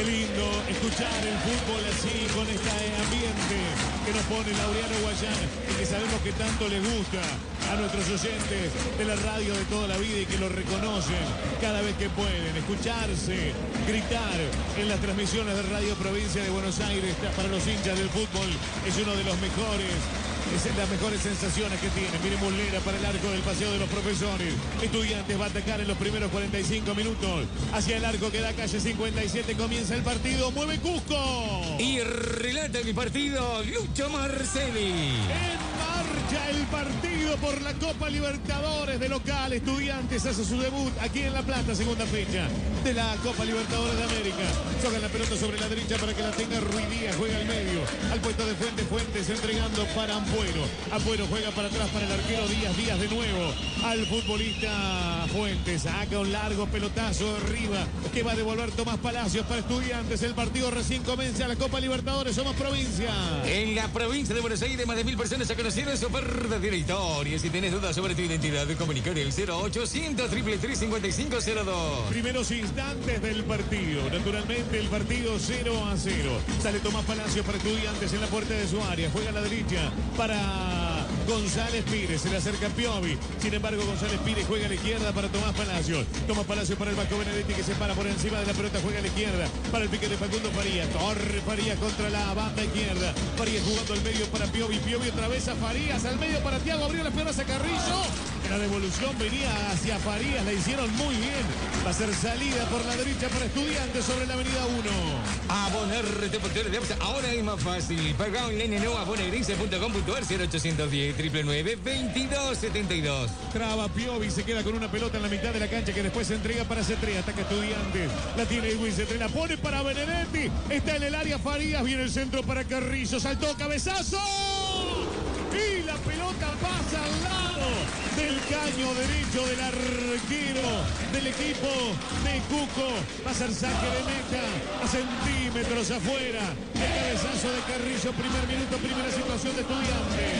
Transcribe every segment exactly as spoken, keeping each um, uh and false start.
Qué lindo escuchar el fútbol así, con este ambiente que nos pone Laureano Guayán y que sabemos que tanto les gusta a nuestros oyentes de la radio de toda la vida y que lo reconocen cada vez que pueden. Escucharse, gritar en las transmisiones de Radio Provincia de Buenos Aires para los hinchas del fútbol es uno de los mejores. Es las mejores sensaciones que tiene. Miren Muslera para el arco del Paseo de los Profesores. Estudiantes va a atacar en los primeros cuarenta y cinco minutos. Hacia el arco que da calle cincuenta y siete. Comienza el partido. Mueve Cusco. Y relata el partido Lucho Marcelli. En marcha el partido por la Copa Libertadores de local. Estudiantes hace su debut aquí en La Plata. Segunda fecha de la Copa Libertadores de América. Tocan la pelota sobre la derecha para que la tenga Ruiz Díaz. Juega al medio. Al puesto de Fuentes. Fuentes entregando para Ampuero. Ampuero juega para atrás para el arquero Díaz. Díaz de nuevo al futbolista Fuentes. Saca un largo pelotazo arriba que va a devolver Tomás Palacios para Estudiantes. El partido recién comienza la Copa Libertadores. Somos provincia. En la provincia de Buenos Aires, más de mil personas se conocieron su verdadera historia. Si tenés dudas sobre tu identidad, comunicar el cero ochocientos, tres tres tres, cinco cinco cero dos. Primeros instantes del partido. Naturalmente el partido cero a cero. Sale Tomás Palacios para Estudiantes en la puerta de su área. Juega a la derecha para González Pires. Se le acerca Piovi. Sin embargo, González Pires juega a la izquierda para Tomás Palacios. Tomás Palacios para el Vasco Benedetti que se para por encima de la pelota. Juega a la izquierda para el pique de Facundo Farías. Torre Farías contra la banda izquierda. Farías jugando al medio para Piovi. Piovi otra vez a Farías. Al medio para Thiago. Abrió las piernas a Carrillo. La devolución venía hacia Farías. La hicieron muy bien. Va a ser salida por la derecha para Estudiantes sobre la avenida uno. Abonarte por de APSA. Ahora es más fácil. Paga online en abonerense punto com punto ar cero ochocientos diez, nueve nueve nueve, veintidós setenta y dos. Traba Piovi, se queda con una pelota en la mitad de la cancha que después se entrega para Cetré. Ataca Estudiantes. La tiene Edwin Cetré. La pone para Benedetti. Está en el área Farías. Viene el centro para Carrillo. Saltó cabezazo. Y la pelota pasa al lado del caño derecho del arquero del equipo de Cuco. Va a ser saque de meta a centímetros afuera. El cabezazo de Carrillo. Primer minuto, primera situación de Estudiantes.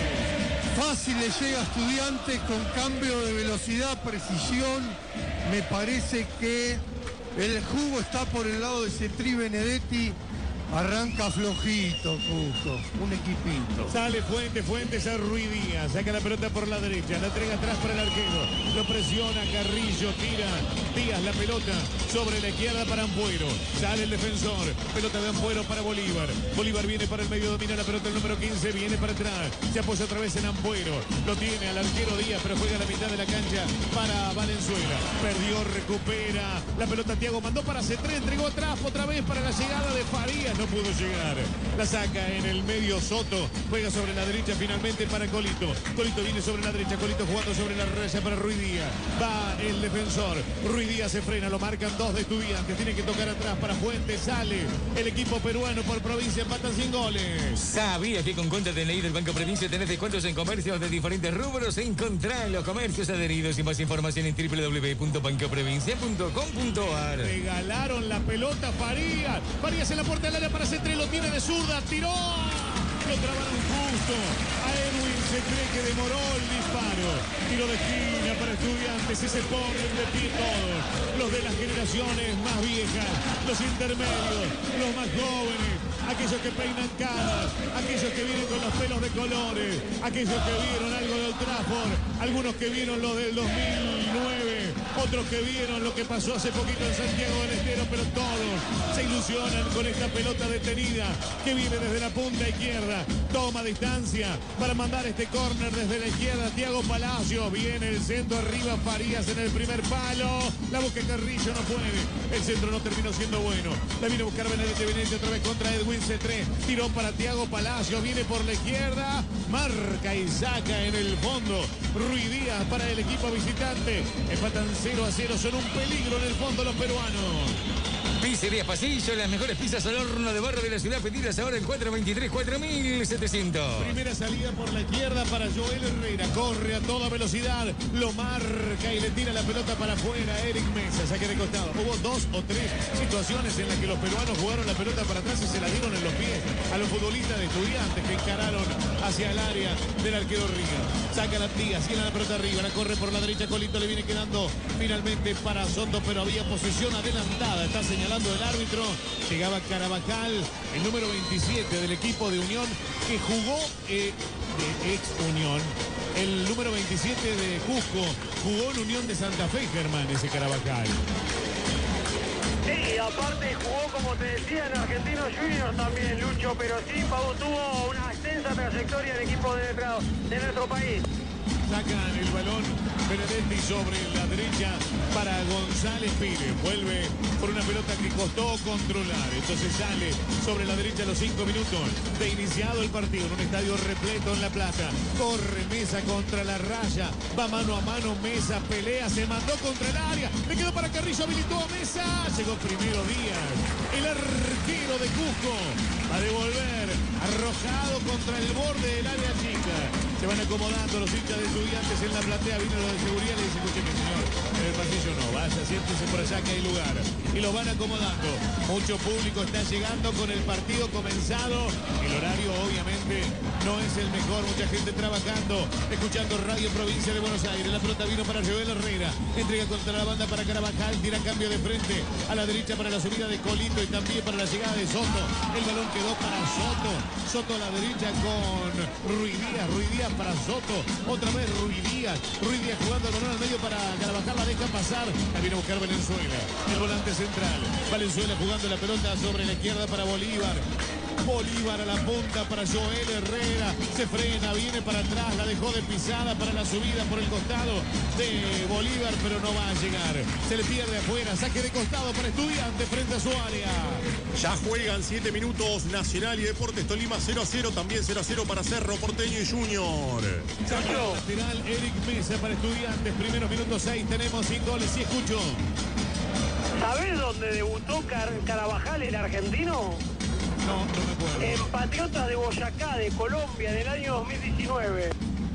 Fácil le llega a Estudiantes con cambio de velocidad, precisión. Me parece que el jugo está por el lado de Cetré Benedetti. Arranca flojito, Cusco, un equipito. Sale Fuentes, Fuentes a Ruiz Díaz. Saca la pelota por la derecha. La entrega atrás para el arquero. Lo presiona Carrillo, tira Díaz la pelota sobre la izquierda para Ampuero. Sale el defensor. Pelota de Ampuero para Bolívar. Bolívar viene para el medio, domina la pelota el número quince. Viene para atrás. Se apoya otra vez en Ampuero. Lo tiene al arquero Díaz, pero juega a la mitad de la cancha para Valenzuela. Perdió, recupera. La pelota Thiago mandó para Cetré. Entregó atrás otra vez para la llegada de Farías. No pudo llegar. La saca en el medio Soto. Juega sobre la derecha finalmente para Colito. Colito viene sobre la derecha. Colito jugando sobre la raya para Ruiz Díaz. Va el defensor. Ruiz Díaz se frena. Lo marcan dos de Estudiantes. Tiene que tocar atrás para Fuentes. Sale el equipo peruano por provincia. Empatan sin goles. ¿Sabías que con cuenta de ley del Banco Provincia tenés descuentos en comercios de diferentes rubros? Encontrá los comercios adheridos y más información en doble u doble u doble u punto banco provincia punto com punto ar. Regalaron la pelota a Farías. Farías en la puerta del área para Cetré. Lo tiene de zurda. Tiró. Lo trabaron justo a Edwin Cetré que demoró el disparo. Tiro de esquina para Estudiantes y se ponen de pie todos. Los de las generaciones más viejas, los intermedios, los más jóvenes, aquellos que peinan caras, aquellos que vienen con los pelos de colores, aquellos que vieron algo del Trafford, algunos que vieron lo del dos mil nueve, otros que vieron lo que pasó hace poquito en Santiago del Estero, pero todos se ilusionan con esta pelota detenida que viene desde la punta izquierda. Toma distancia para mandar este córner desde la izquierda. Thiago Palacio. Viene el centro arriba. Farías en el primer palo. La busca Carrillo. No puede. El centro no terminó siendo bueno. La viene a buscar Benedetti. Benedetti otra vez contra Edwin Cetré. Tiró para Thiago Palacio. Viene por la izquierda. Marca y saca en el fondo. Ruiz Díaz para el equipo visitante. Empatan cero a cero. Son un peligro en el fondo los peruanos. Pizzería Pasillo, las mejores pizzas al horno de barro de la ciudad, pedidas ahora en cuatro veintitrés, cuatro mil setecientos. Primera salida por la izquierda para Joel Herrera. Corre a toda velocidad, lo marca y le tira la pelota para afuera. Eric Mesa, saque de costado. Hubo dos o tres situaciones en las que los peruanos jugaron la pelota para atrás y se la dieron en los pies a los futbolistas de Estudiantes que encararon hacia el área del arquero Riga. Saca la Díaz, tiene la pelota arriba, la corre por la derecha. Colito le viene quedando finalmente para Soto, pero había posesión adelantada. Está señalado señalando el árbitro. Llegaba Carabajal, el número veintisiete del equipo de Unión, que jugó eh, de ex Unión. El número veintisiete de Cusco jugó en Unión de Santa Fe, Germán, ese Carabajal. Sí, aparte jugó, como te decía, en Argentinos Juniors también, Lucho, pero sí, Pau tuvo una extensa trayectoria en equipos de, de nuestro país. Sacan el balón Benedetti sobre la derecha para González Pires. Vuelve por una pelota que costó controlar. Entonces sale sobre la derecha a los cinco minutos de iniciado el partido. En un estadio repleto en La Plata. Corre Mesa contra la raya. Va mano a mano Mesa. Pelea. Se mandó contra el área. Le quedó para Carrillo. Habilitó a Mesa. Llegó primero Díaz. El arquero de Cusco. Va a devolver. Arrojado contra el borde del área chica. Se van acomodando los hinchas de Estudiantes en la platea. Vino lo de seguridad y le dice, escúcheme señor, en el pasillo no, vaya, siéntese por allá que hay lugar. Y los van acomodando. Mucho público está llegando con el partido comenzado. El horario obviamente no es el mejor. Mucha gente trabajando, escuchando Radio Provincia de Buenos Aires. La pelota vino para Joel Herrera. Entrega contra la banda para Carabajal. Tira cambio de frente a la derecha para la subida de Colito y también para la llegada de Soto. El balón quedó para Soto. Soto a la derecha con Ruiz Díaz. Ruiz Díaz para Soto. Otra vez Ruiz Díaz. Ruiz Díaz jugando el balón al medio para Carabajal. La deja pasar. La viene a buscar Valenzuela. El volante central. Valenzuela jugando la pelota sobre la izquierda para Bolívar. Bolívar a la punta para Joel Herrera. Se frena, viene para atrás. La dejó de pisada para la subida por el costado de Bolívar, pero no va a llegar. Se le pierde afuera. Saque de costado para Estudiantes frente a su área. Ya juegan siete minutos. Nacional y Deportes Tolima cero a cero. También cero a cero para Cerro Porteño y Junior. Saca lateral Eric Mesa para Estudiantes. Primeros minutos seis. Tenemos sin goles. Sí, escucho. ¿Sabés dónde debutó Car Carabajal, el argentino? No, no me acuerdo. En Patriotas de Boyacá, de Colombia, en el año dos mil diecinueve.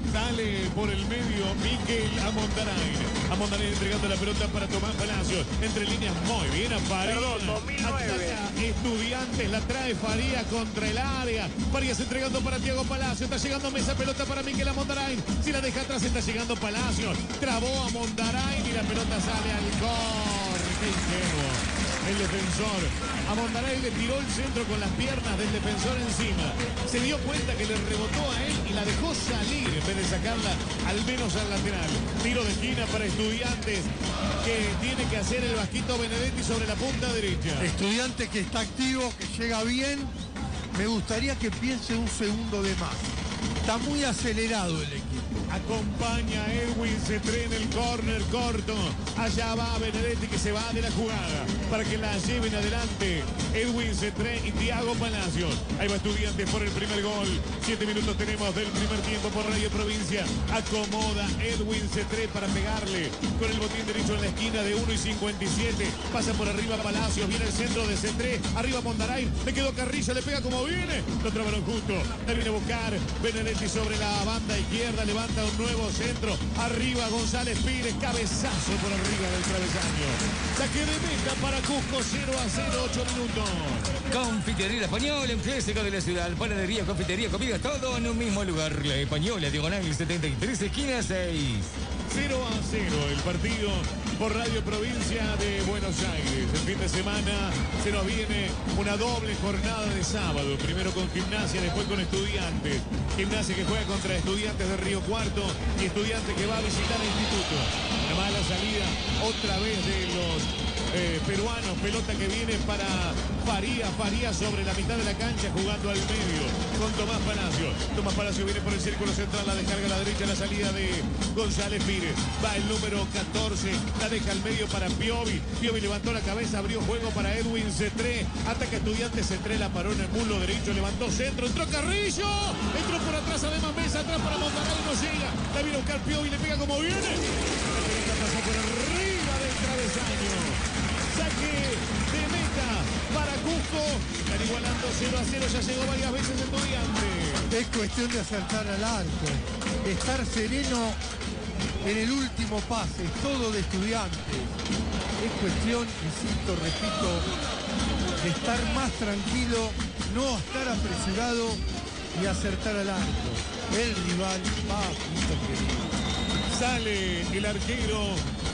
Sale por el medio Miquel Amondarain. Amondarain entregando la pelota para Tomás Palacios. Entre líneas muy bien a Faría. Perdón, dos mil nueve. Ataca Estudiantes, la trae Faría contra el área. Farías entregando para Thiago Palacios. Está llegando Mesa, pelota para Miquel Amondarain. Si la deja atrás está llegando Palacios. Trabó a Amondarain y la pelota sale al córner. Qué ingenuo el defensor. Amondarain le tiró el centro con las piernas del defensor encima. Se dio cuenta que le rebotó a él y la dejó salir en vez de sacarla al menos al lateral. Tiro de esquina para Estudiantes, que tiene que hacer el Vasquito Benedetti sobre la punta derecha. Estudiante que está activo, que llega bien. Me gustaría que piense un segundo de más. Está muy acelerado el equipo. Acompaña a Edwin Cetré en el córner corto. Allá va Benedetti, que se va de la jugada para que la lleven adelante Edwin Cetré y Thiago Palacios. Ahí va Estudiantes por el primer gol. Siete minutos tenemos del primer tiempo por Radio Provincia. Acomoda Edwin Cetré para pegarle con el botín derecho en la esquina de uno y cincuenta y siete. Pasa por arriba Palacios. Viene el centro de Cetré. Arriba Mondarain. Le quedó Carrillo. Le pega como viene. Lo trabaron justo. La viene a buscar Benedetti sobre la banda izquierda. Levanta un nuevo centro. Arriba González Pires. Cabezazo por arriba del travesaño. Saque de meta para Cusco. cero a cero. ocho minutos. Confitería La Española, un clásico de la ciudad. Panadería, confitería, comida, todo en un mismo lugar. La Española, diagonal setenta y tres, esquina seis. cero a cero el partido por Radio Provincia de Buenos Aires. El fin de semana se nos viene una doble jornada de sábado. Primero con Gimnasia, después con Estudiantes. Gimnasia que juega contra Estudiantes de Río Cuarto y Estudiantes que va a visitar el Instituto. Una mala salida otra vez de los eh, peruanos. Pelota que viene para Faría. Faría sobre la mitad de la cancha jugando al medio con Tomás Palacio. Tomás Palacio viene por el círculo central. La descarga a la derecha, la salida de González Pires. Va el número catorce. La deja al medio para Piovi. Piovi levantó la cabeza, abrió juego para Edwin Cetré. Ataca Estudiantes, Cetré la paró en el muslo derecho. Levantó centro, entró Carrillo. Entró por atrás, además Mesa, atrás para Montaray, no llega. La viene a buscar Piovi, le pega como viene. La pelota pasó por arriba del travesaño. Saque de meta para Cusco. Están igualando cero a cero. Ya llegó varias veces Estudiantes. Es cuestión de acertar al arco. Estar sereno en el último pase. Es todo de Estudiantes. Es cuestión, insisto, repito, de estar más tranquilo, no estar apresurado y acertar al arco. El rival va a punto querido. Sale el arquero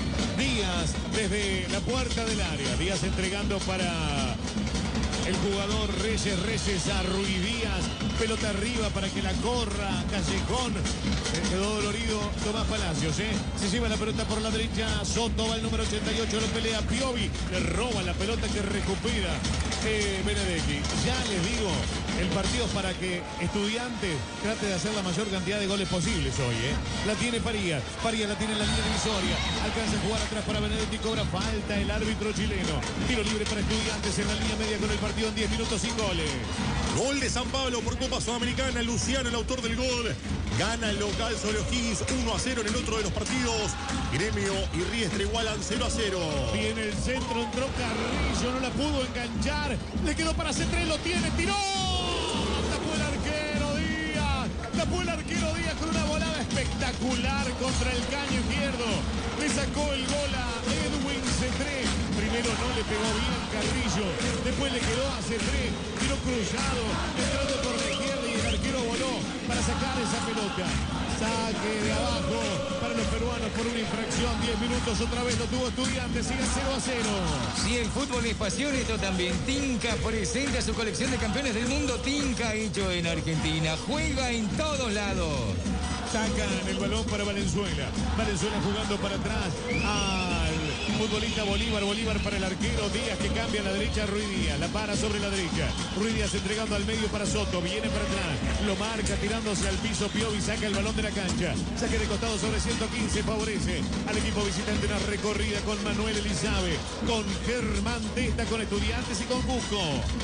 Díaz desde la puerta del área. Díaz entregando para el jugador Reyes, Reyes a Ruiz Díaz. Pelota arriba para que la corra Callejón. Eh, quedó dolorido Tomás Palacios. ¿eh? Se lleva la pelota por la derecha. Soto va el número ochenta y ocho. Lo pelea Piovi. Le roba la pelota que recupera eh, Benedetti. Ya les digo, el partido es para que Estudiantes trate de hacer la mayor cantidad de goles posibles hoy. ¿eh? La tiene Farías. Farías la tiene en la línea divisoria. Alcanza a jugar atrás para Benedetti. Cobra falta el árbitro chileno. Tiro libre para Estudiantes en la línea media con el partido en diez minutos sin goles. Gol de San Pablo por Copa Sudamericana. Luciano, el autor del gol. Gana el local sobre O'Higgins uno a cero en el otro de los partidos. Gremio y Riestra igualan cero a cero. Viene el centro, entró Carrillo, no la pudo enganchar. Le quedó para Cetré, lo tiene, tiró. Tapó el arquero Díaz. Tapó el arquero Díaz con una volada espectacular contra el caño izquierdo. Le sacó el gol a Edwin Cetré. Primero no le pegó bien Carrillo. Después le quedó a Cetré. Tiró cruzado, entrando por la izquierda y el arquero voló para sacar esa pelota. Saque de abajo para los peruanos por una infracción. diez minutos otra vez lo tuvo Estudiantes. Sigue cero a cero. Si el fútbol es pasión, esto también. Tinca presenta su colección de campeones del mundo. Tinca hecho en Argentina. Juega en todos lados. Sacan el balón para Valenzuela. Valenzuela jugando para atrás al futbolista Bolívar. Bolívar para el arquero Díaz que cambia a la derecha. Ruiz Díaz la para sobre la derecha. Ruiz Díaz entregando al medio para Soto. Viene para atrás. Lo marca tirándose al piso. Piovi saca el balón de la cancha. Saque de costado sobre ciento quince. Favorece al equipo visitante. Una recorrida con Manuel Elizabe. Con Germán Testa. Con Estudiantes y con Cusco.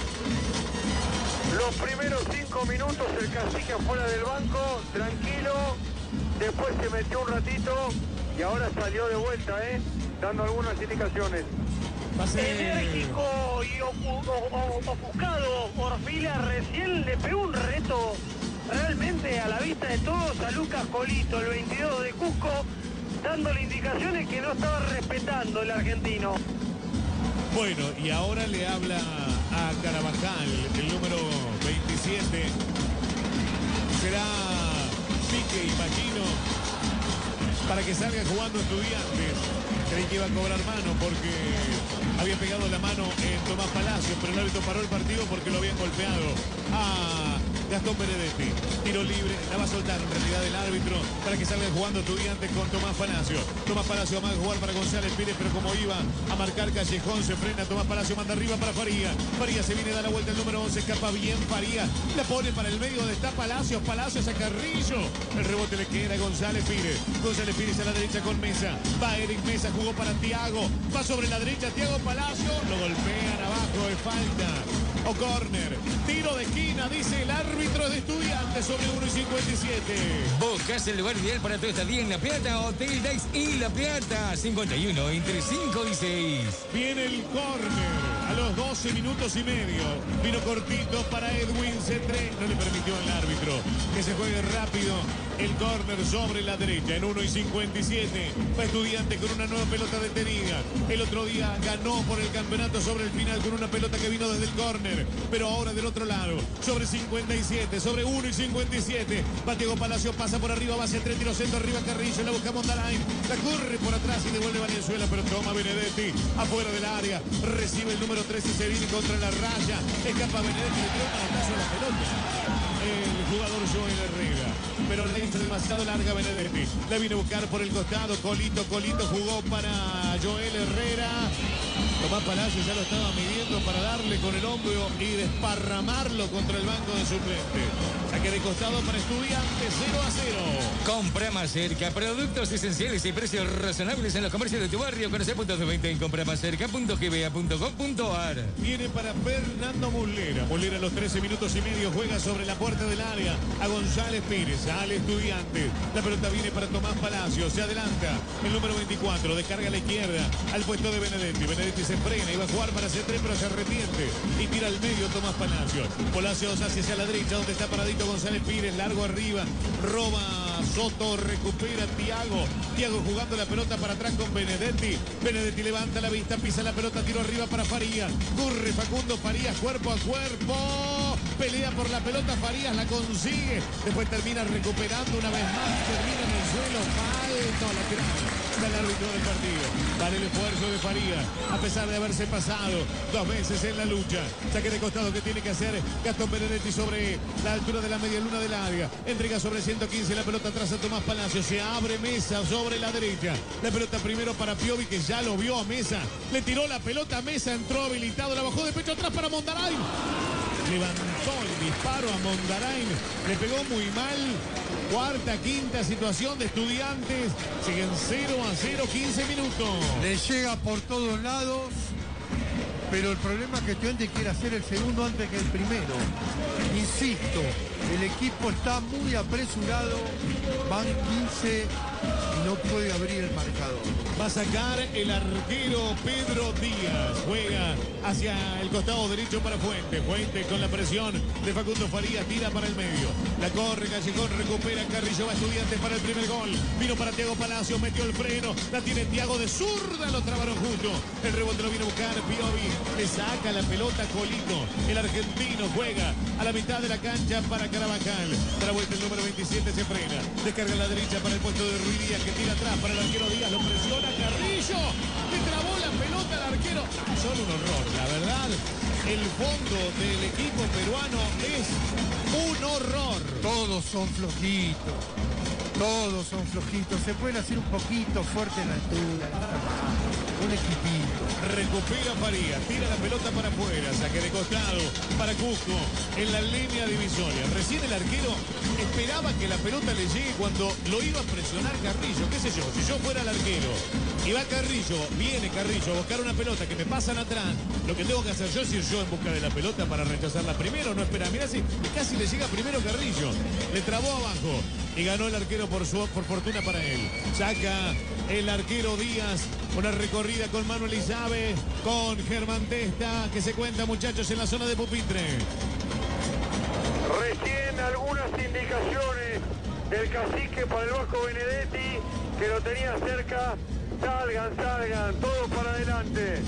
Los primeros cinco minutos el Cacique fuera del banco, tranquilo, después se metió un ratito y ahora salió de vuelta, ¿eh? Dando algunas indicaciones. Pase. Enérgico y ofuscado, Orfila recién le pegó un reto realmente a la vista de todos a Lucas Colito, el veintidós de Cusco, dándole indicaciones que no estaba respetando el argentino. Bueno, y ahora le habla a Carabajal, el número veintisiete. Será Pique, imagino, para que salga jugando Estudiantes. Creí que iba a cobrar mano porque había pegado la mano en Tomás Palacios, pero el árbitro paró el partido porque lo habían golpeado a Gastón Benedetti. Tiro libre, la va a soltar en realidad el árbitro para que salga jugando Estudiantes con Tomás Palacios. Tomás Palacios va a jugar para González Pires, pero como iba a marcar Callejón, se frena. Tomás Palacios manda arriba para Farías. Farías se viene, da la vuelta el número once, escapa bien Farías. La pone para el medio donde está Palacios. Palacios a Carrillo. El rebote le queda a González Pires. González Pires a la derecha con Mesa. Va Eric Mesa, jugó para Tiago. Va sobre la derecha Tiago Palacios. Lo golpean abajo de falta. O córner. Tiro de esquina, dice el árbitro de Estudiantes sobre uno y cincuenta y siete. Buscas el lugar ideal para tu estadía en La Plata. Hotel Dice y La Plata. cincuenta y uno entre cinco y seis. Viene el córner a los doce minutos y medio. Vino cortito para Edwin Cetré. No le permitió al árbitro que se juegue rápido el córner sobre la derecha. En uno y cincuenta y siete. Va Estudiante con una nueva pelota detenida. El otro día ganó por el campeonato sobre el final con una pelota que vino desde el córner. Pero ahora del otro lado, sobre cincuenta y siete, sobre uno y cincuenta y siete. Va Diego Palacio, pasa por arriba, va hacia tres, tiro centro, arriba Carrillo, la busca Mondalain, la corre por atrás y devuelve Valenzuela, pero toma Benedetti, afuera del área, recibe el número tres y se viene contra la raya, escapa Benedetti, le tiró un manotazo a la pelota. El jugador Joel Herrera, pero la hizo demasiado larga Benedetti, la viene a buscar por el costado, Colito, Colito jugó para Joel Herrera. Tomás Palacios ya lo estaba midiendo para darle con el hombro y desparramarlo contra el banco de suplente. Saque de costado para Estudiantes, cero a cero. Compra más cerca, productos esenciales y precios razonables en los comercios de tu barrio. Conoce puntos de venta en compra más cerca punto g b a punto com punto a r. Viene para Fernando Muslera. Muslera a los trece minutos y medio juega sobre la puerta del área a González Pires, al Estudiante. La pelota viene para Tomás Palacios, se adelanta el número veinticuatro, descarga a la izquierda al puesto de Benedetti. Benedetti se frena, iba a jugar para Cetré, pero se arrepiente y tira al medio Tomás Palacios. Palacios hacia, hacia la derecha donde está paradito González Pires, largo arriba, roba Soto, recupera Tiago. Tiago jugando la pelota para atrás con Benedetti. Benedetti levanta la vista, pisa la pelota, tiro arriba para Farías. Corre Facundo Farías, cuerpo a cuerpo. Pelea por la pelota, Farías la consigue. Después termina recuperando una vez más, termina en el suelo, falta lateral. Manda el árbitro del partido. Para el esfuerzo de Farías, a pesar de haberse pasado dos veces en la lucha. Saque de costado que tiene que hacer Gastón Benedetti sobre la altura de la media luna del área. Entrega sobre ciento quince la pelota atrás a Tomás Palacio. Se abre Mesa sobre la derecha. La pelota primero para Piovi, que ya lo vio a Mesa. Le tiró la pelota a Mesa, entró habilitado, la bajó de pecho atrás para Mondarain. Levantó el disparo a Mondarain. Le pegó muy mal. Cuarta, quinta situación de Estudiantes. Siguen cero a cero, quince minutos. Le llega por todos lados, pero el problema es que Estudiantes quiere hacer el segundo antes que el primero. Insisto, el equipo está muy apresurado. Van quince y no puede abrir el marcador. Va a sacar el arquero Pedro Díaz. Juega hacia el costado derecho para Fuente. Fuente con la presión de Facundo Farías. Tira para el medio. La corre Callejón. Recupera Carrillo. Va Estudiantes para el primer gol. Vino para Thiago Palacios. Metió el freno. La tiene Thiago de zurda. Lo trabaron justo. El rebote lo viene a buscar Piovi. Le saca la pelota Colito. El argentino juega a la mitad de la cancha para Carabajal. Para vuelta el número veintisiete se frena. Descarga a la derecha para el puesto de Ruiz Díaz, que tira atrás para el arquero Díaz. Lo presiona Carrillo. Le trabó la pelota al arquero. Son un horror, la verdad. El fondo del equipo peruano es un horror. Todos son flojitos. Todos son flojitos. Se pueden hacer un poquito fuerte en la altura. Un equipito. Recupera Farías, tira la pelota para afuera, saque de costado para Cusco en la línea divisoria. Recién el arquero esperaba que la pelota le llegue cuando lo iba a presionar Carrillo. ¿Qué sé yo? Si yo fuera el arquero y va Carrillo, viene Carrillo a buscar una pelota que me pasan atrás, lo que tengo que hacer yo es ir yo en busca de la pelota para rechazarla primero, no esperar. Mirá si casi le llega primero Carrillo. Le trabó abajo y ganó el arquero por, su, por fortuna para él. Saca el arquero Díaz. Una recorrida con Manuel Izabe, con Germán Testa, que se cuenta, muchachos, en la zona de pupitre. Recién algunas indicaciones del cacique para el Vasco Benedetti, que lo tenía cerca. Salgan, salgan, todos para adelante.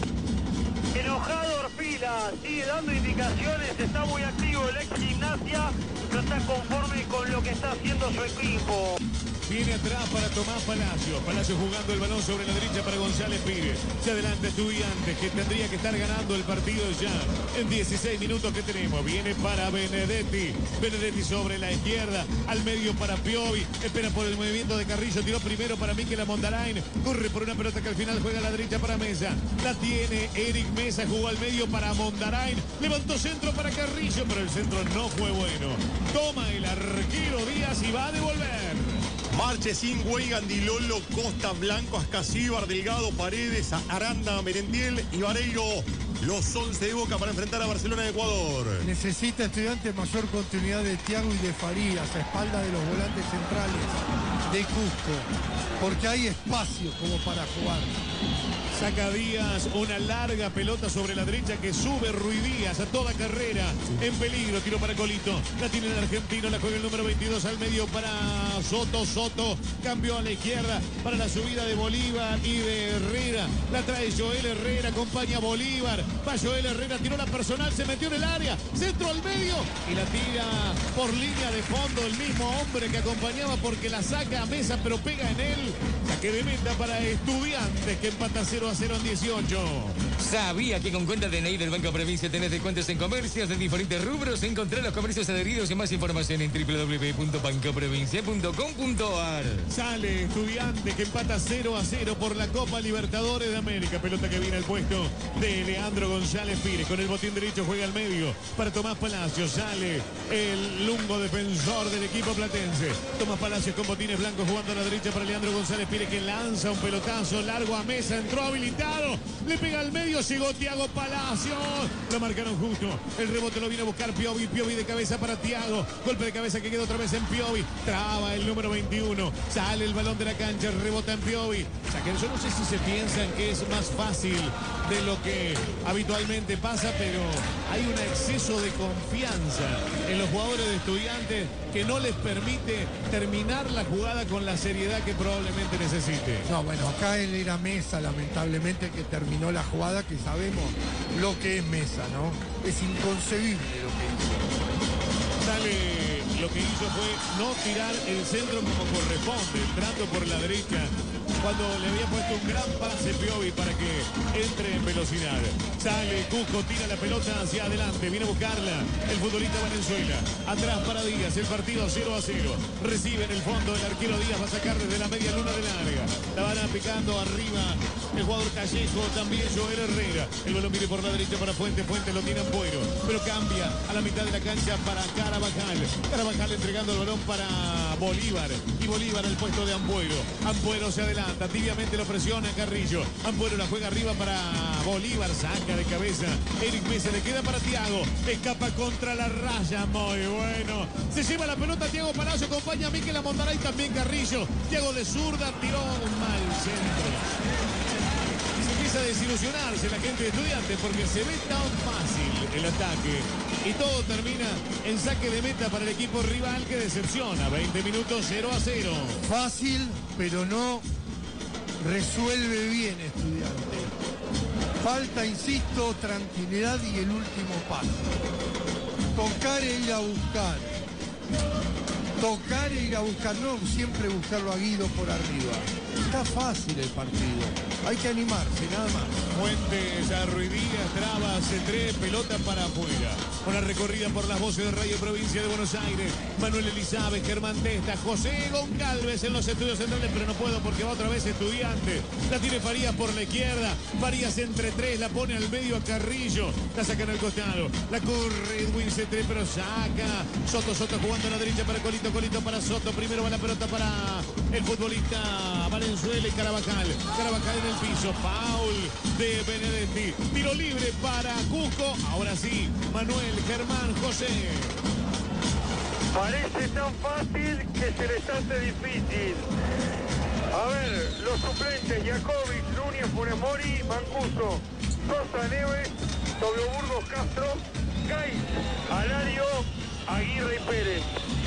Enojado Orfila, sigue dando indicaciones, está muy activo el ex Gimnasia, no está conforme con lo que está haciendo su equipo. Viene atrás para Tomás Palacio. Palacio jugando el balón sobre la derecha para González Pires. Se adelanta Estudiantes, que tendría que estar ganando el partido ya en dieciséis minutos que tenemos. Viene para Benedetti. Benedetti sobre la izquierda. Al medio para Piovi. Espera por el movimiento de Carrillo. Tiró primero para Miquel Mondarain. Corre por una pelota que al final juega a la derecha para Mesa. La tiene Eric Mesa. Jugó al medio para Mondarain. Levantó centro para Carrillo, pero el centro no fue bueno. Toma el arquero Díaz y va a devolver. Marchesín, Weigand, Lolo, Costa, Blanco, Ascasíbar, Delgado, Paredes, Aranda, Merentiel y Vareiro. Los once de Boca para enfrentar a Barcelona de Ecuador. Necesita Estudiantes mayor continuidad de Thiago y de Farías a espalda de los volantes centrales de Cusco, porque hay espacio como para jugar. Saca Díaz, una larga pelota sobre la derecha que sube Ruiz Díaz a toda carrera. En peligro, tiro para Colito. La tiene el argentino, la juega el número veintidós al medio para Soto. Soto cambió a la izquierda para la subida de Bolívar y de Herrera. La trae Joel Herrera, acompaña a Bolívar. Va Joel Herrera, tiró la personal, se metió en el área. Centro al medio y la tira por línea de fondo. El mismo hombre que acompañaba porque la saca a Mesa, pero pega en él. Saque de meta para Estudiantes, que empata cero a cero en dieciocho. ¿Sabía que con cuenta D N I del Banco Provincia tenés descuentos en comercios de diferentes rubros? Encontrá los comercios adheridos y más información en w w w punto banco provincia punto com punto a r. Sale Estudiantes, que empata cero a cero por la Copa Libertadores de América. Pelota que viene al puesto de Leandro González Pires. Con el botín derecho juega al medio para Tomás Palacios. Sale el lungo defensor del equipo platense. Tomás Palacios con botines blancos jugando a la derecha para Leandro González Pires, que lanza un pelotazo largo a Mesa. Entró habilitado. Le pega al medio. Llegó Thiago Palacios. Lo marcaron justo. El rebote lo viene a buscar Piovi. Piovi de cabeza para Thiago. Golpe de cabeza que queda otra vez en Piovi. Traba el número veintiuno. Sale el balón de la cancha. Rebota en Piovi. O sea que yo no sé si se piensan que es más fácil de lo que habitualmente pasa, pero hay un exceso de confianza en los jugadores de Estudiantes que no les permite terminar la jugada con la seriedad que probablemente necesite. No, bueno, acá él era Mesa, lamentablemente, que terminó la jugada, que sabemos lo que es Mesa, ¿no? Es inconcebible lo que hizo. Sale, lo que hizo fue no tirar el centro como corresponde, entrando por la derecha cuando le había puesto un gran pase Piovi para que entre en velocidad. Sale Cusco, tira la pelota hacia adelante, viene a buscarla el futbolista Valenzuela. Atrás para Díaz, el partido cero a cero. Recibe en el fondo el arquero Díaz, va a sacar desde la media luna de larga. La van picando arriba el jugador Callejo, también Joel Herrera. El balón viene por la derecha para Fuente, Fuente lo tiene Ampuero, pero cambia a la mitad de la cancha para Carabajal. Carabajal entregando el balón para Bolívar, y Bolívar al puesto de Ampuero. Ampuero se adelanta, tibiamente lo presiona Carrillo. Ampuero la juega arriba para Bolívar, saca de cabeza Eric Mesa, le queda para Thiago, escapa contra la raya, muy bueno. Se lleva la pelota Thiago Palacio, acompaña a Mikel Amondaray, también Carrillo. Thiago de zurda, tiró un mal centro. Se empieza a desilusionarse la gente de Estudiantes porque se ve tan fácil el ataque y todo termina en saque de meta para el equipo rival que decepciona. veinte minutos, cero a cero. Fácil, pero no resuelve bien Estudiantes. Falta, insisto, tranquilidad y el último paso. Tocar e ir a buscar. Tocar e ir a buscar, no siempre buscarlo a Guido por arriba. Está fácil el partido. Hay que animarse, nada más. Fuentes a Ruidías, traba, C tres, pelota para afuera. Una recorrida por las voces de Radio Provincia de Buenos Aires. Manuel Elizabeth, Germán Testa, José Goncalves en los estudios centrales, pero no puedo porque va otra vez Estudiante. La tiene Farías por la izquierda. Farías entre tres, la pone al medio a Carrillo. La sacan al costado. La corre Edwin C tres, pero saca. Soto, Soto jugando a la derecha para Colito, Colito para Soto. Primero va la pelota para el futbolista Valenzuela y Carabajal. Carabajal en el piso. Foul de Benedetti. Tiro libre para Cusco. Ahora sí, Manuel, Germán, José. Parece tan fácil que se les hace difícil. A ver, los suplentes: Jacobic, Núñez, Funes Mori, Mancuso, Sosa, Neves, Tobio Burgos, Castro, Gay, Alario, Aguirre y Pérez.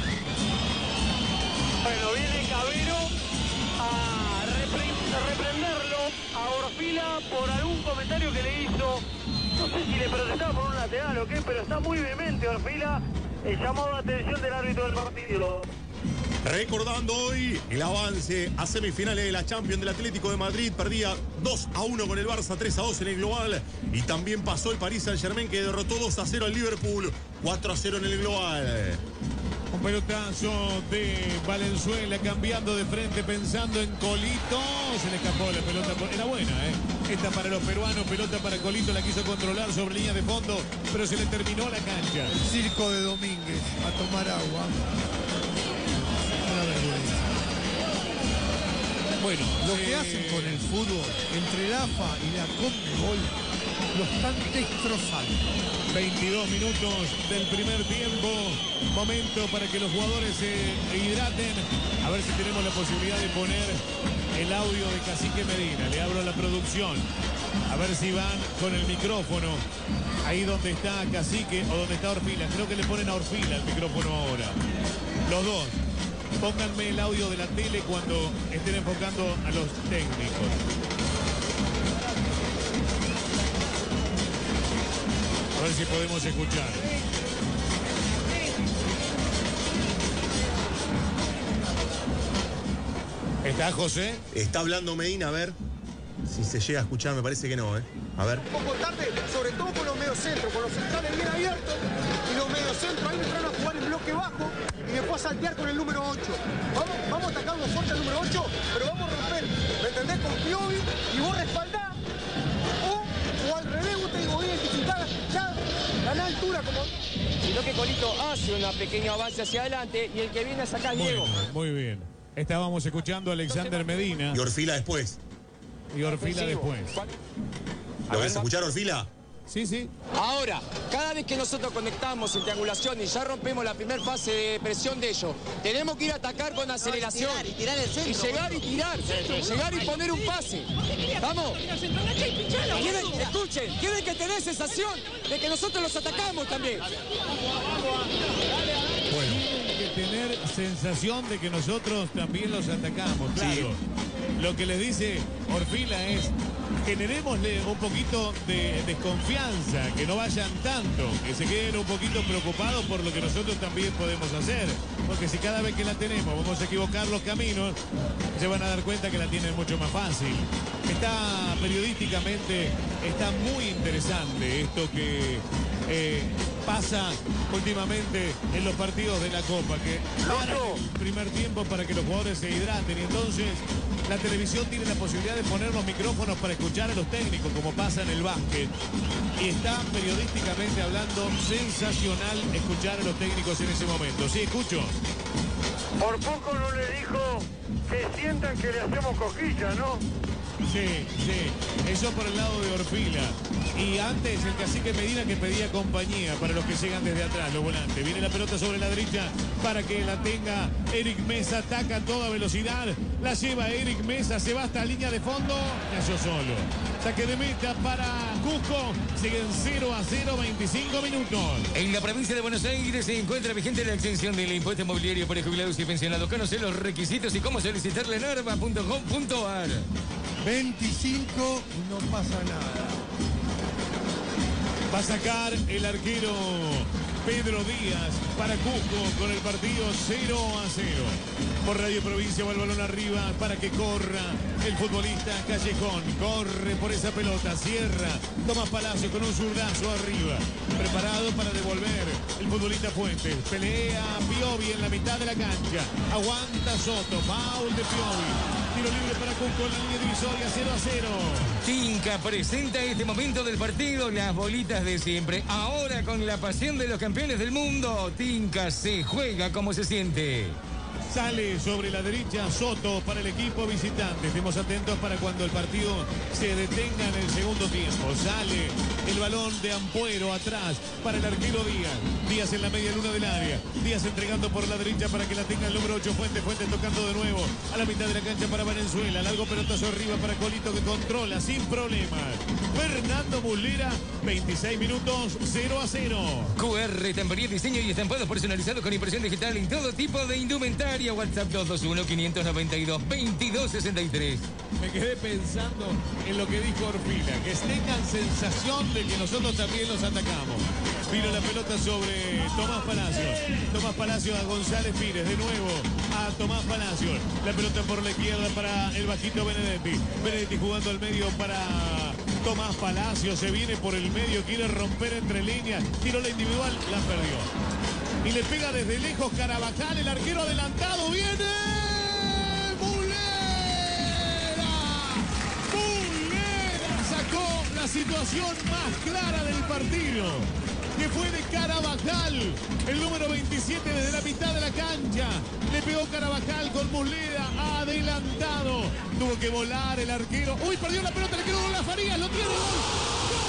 Bueno, viene Cabero a reprenderlo a Orfila por algún comentario que le hizo. No sé si le protestaba por un lateral o qué, pero está muy vehemente Orfila. El llamado de atención del árbitro del partido. Recordando hoy el avance a semifinales de la Champions del Atlético de Madrid. Perdía dos a uno con el Barça, tres a dos en el global. Y también pasó el Paris Saint-Germain, que derrotó dos a cero al Liverpool, cuatro a cero en el global. Un pelotazo de Valenzuela cambiando de frente, pensando en Colito. Se le escapó la pelota. Era buena, ¿eh? Esta para los peruanos, pelota para Colito. La quiso controlar sobre línea de fondo, pero se le terminó la cancha. El circo de Domínguez a tomar agua. Una vergüenza. Bueno, lo eh... que hacen con el fútbol entre el A F A y la Conmebol lo están destrozando. veintidós minutos del primer tiempo. Momento para que los jugadores se hidraten. A ver si tenemos la posibilidad de poner el audio de Cacique Medina. Le abro la producción. A ver si van con el micrófono. Ahí donde está Cacique o donde está Orfila. Creo que le ponen a Orfila el micrófono ahora. Los dos. Pónganme el audio de la tele cuando estén enfocando a los técnicos. A ver si podemos escuchar. ¿Está José? Está hablando Medina, a ver si se llega a escuchar. Me parece que no, ¿eh? A ver. Un poco tarde, sobre todo con los mediocentros, con los centrales bien abiertos y los mediocentros ahí entraron a jugar en bloque bajo y después a saltear con el número ocho. Vamos, vamos a atacarlo fuerte al número ocho, pero vamos a romper, ¿me entendés? Con Piovi y vos respaldás o, o al revés, vos te digo, identificar ya, ganar altura como... Sino que Colito hace un pequeño avance hacia adelante y el que viene a sacar es Diego. Muy bien. Estábamos escuchando a Alexander Medina. Y Orfila después. Y Orfila después. ¿Lo ves escuchar, Orfila? Sí, sí. Ahora, cada vez que nosotros conectamos en triangulación y ya rompemos la primera fase de presión de ellos, tenemos que ir a atacar con aceleración. Y tirar, y tirar el centro. Y llegar y tirar. Llegar y poner un pase. Vamos. ¿Quieren, escuchen, tienen que tener sensación de que nosotros los atacamos también. Bueno, tienen que tener sensación de que nosotros también los atacamos, claro. Sí. lo que les dice Orfila es: generémosle un poquito de desconfianza, que no vayan tanto, que se queden un poquito preocupados por lo que nosotros también podemos hacer. Porque si cada vez que la tenemos vamos a equivocar los caminos, se van a dar cuenta que la tienen mucho más fácil. Está periodísticamente, está muy interesante esto que eh, pasa últimamente en los partidos de la Copa, que paran el primer tiempo para que los jugadores se hidraten, y entonces la televisión tiene la posibilidad de poner los micrófonos para escuchar a los técnicos, como pasa en el básquet. Y está periodísticamente hablando sensacional escuchar a los técnicos en ese momento. Sí, escucho. Por poco no le dijo que sientan que le hacemos cosquillas, ¿no? Sí, sí, eso por el lado de Orfila. Y antes el cacique Medina, que pedía compañía para los que llegan desde atrás, los volantes. Viene la pelota sobre la derecha para que la tenga Eric Mesa, ataca a toda velocidad, la lleva Eric Mesa, se va hasta la línea de fondo, cayó solo. Saque de meta para Cusco, siguen cero a cero, veinticinco minutos. En la provincia de Buenos Aires se encuentra vigente la exención del impuesto inmobiliario para jubilados y pensionados. Conoce los requisitos y cómo solicitarla en arba punto com punto ar. veinticinco y no pasa nada. Va a sacar el arquero Pedro Díaz para Cusco con el partido cero a cero. Por Radio Provincia va el balón arriba para que corra el futbolista Callejón. Corre por esa pelota, cierra Tomás Palacio con un zurdazo arriba. Preparado para devolver el futbolista Fuentes. Pelea Piovi en la mitad de la cancha. Aguanta Soto, foul de Piovi. Tiro libre para Cusco en la línea divisoria, cero a cero. Tinca presenta este momento del partido las bolitas de siempre. Ahora con la pasión de los campeones del mundo, Tinca se juega como se siente. Sale sobre la derecha Soto para el equipo visitante. Estemos atentos para cuando el partido se detenga en el segundo tiempo. Sale el balón de Ampuero atrás para el arquero Díaz. Díaz en la media luna del área. Díaz entregando por la derecha para que la tenga el número ocho Fuentes. Fuentes tocando de nuevo a la mitad de la cancha para Valenzuela. Largo pelotazo arriba para Colito, que controla sin problemas. Fernando Muslera, veintiséis minutos, cero a cero. Q R, tamboría, diseño y estampados personalizados con impresión digital en todo tipo de indumentaria. WhatsApp dos dos uno, cinco nueve dos, veintidós sesenta y tres. Me quedé pensando en lo que dijo Orfila, que tengan sensación de que nosotros también los atacamos. Vino la pelota sobre Tomás Palacios. Tomás Palacios a González Pires. De nuevo a Tomás Palacios. La pelota por la izquierda para el bajito Benedetti. Benedetti jugando al medio para Tomás Palacios. Se viene por el medio, quiere romper entre líneas. Tiró la individual, la perdió. Y le pega desde lejos Carabajal, el arquero adelantado. ¡Viene! ¡Mulera! ¡Mulera! Sacó la situación más clara del partido, que fue de Carabajal, el número veintisiete, desde la mitad de la cancha. Le pegó Carabajal con Muslera adelantado. Tuvo que volar el arquero. ¡Uy, perdió la pelota! Le quedó con las Farías. ¡Lo tiene! ¡Gol!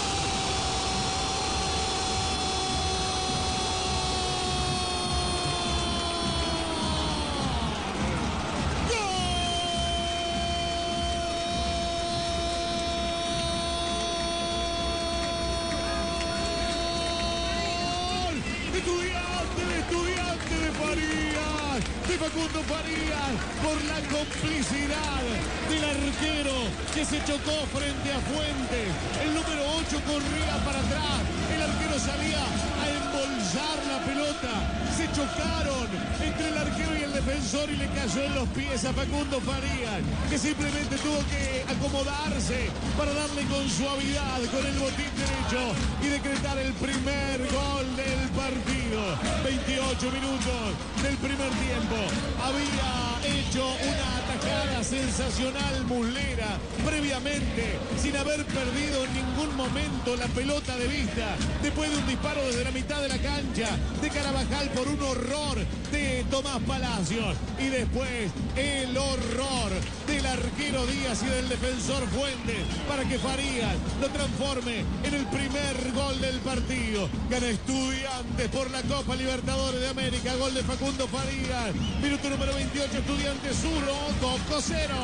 De Facundo Farías, por la complicidad del arquero que se chocó frente a Fuentes. El número ocho corría para atrás, el arquero salía a embolsar la pelota. Se chocaron entre el arquero y el defensor y le cayó en los pies a Facundo Farías, que simplemente tuvo que acomodarse para darle con suavidad con el botín derecho y decretar el primer gol del partido. veintiocho minutos del primer tiempo. Había hecho una atajada sensacional Muslera previamente, sin haber perdido en ningún momento la pelota de vista, después de un disparo desde la mitad de la cancha de Carabajal por un horror de Tomás Palacios, y después el horror del arquero Díaz y del defensor Fuentes para que Farías lo transforme en el primer gol del partido. Gana Estudiantes por la Copa Libertadores de América. Gol de Facundo Farías. Minuto número veintiocho, Estudiantes uno, Cusco cero.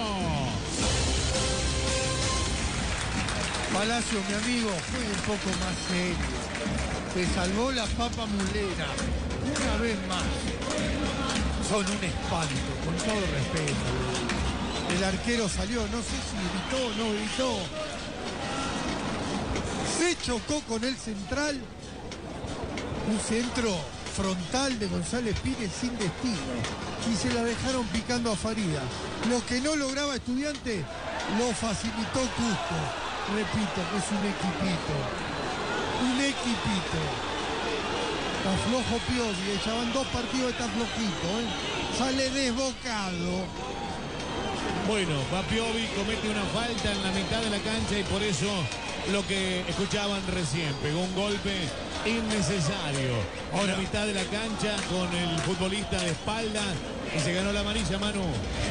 Palacio, mi amigo, fue un poco más serio. Se salvó la papa Muslera. Una vez más. Son un espanto, con todo respeto. El arquero salió, no sé si gritó o no gritó. Se chocó con el central. Un centro frontal de González Pires sin destino. Y se la dejaron picando a Farida. Lo que no lograba Estudiante, lo facilitó Cusco. Repito, que es un equipito. Un equipito. Está flojo Piovi, ya van dos partidos, está flojito, ¿eh? Sale desbocado. Bueno, va Piovi, comete una falta en la mitad de la cancha y por eso lo que escuchaban recién, pegó un golpe innecesario. Ahora, a mitad de la cancha con el futbolista de espalda y se ganó la amarilla, Manu.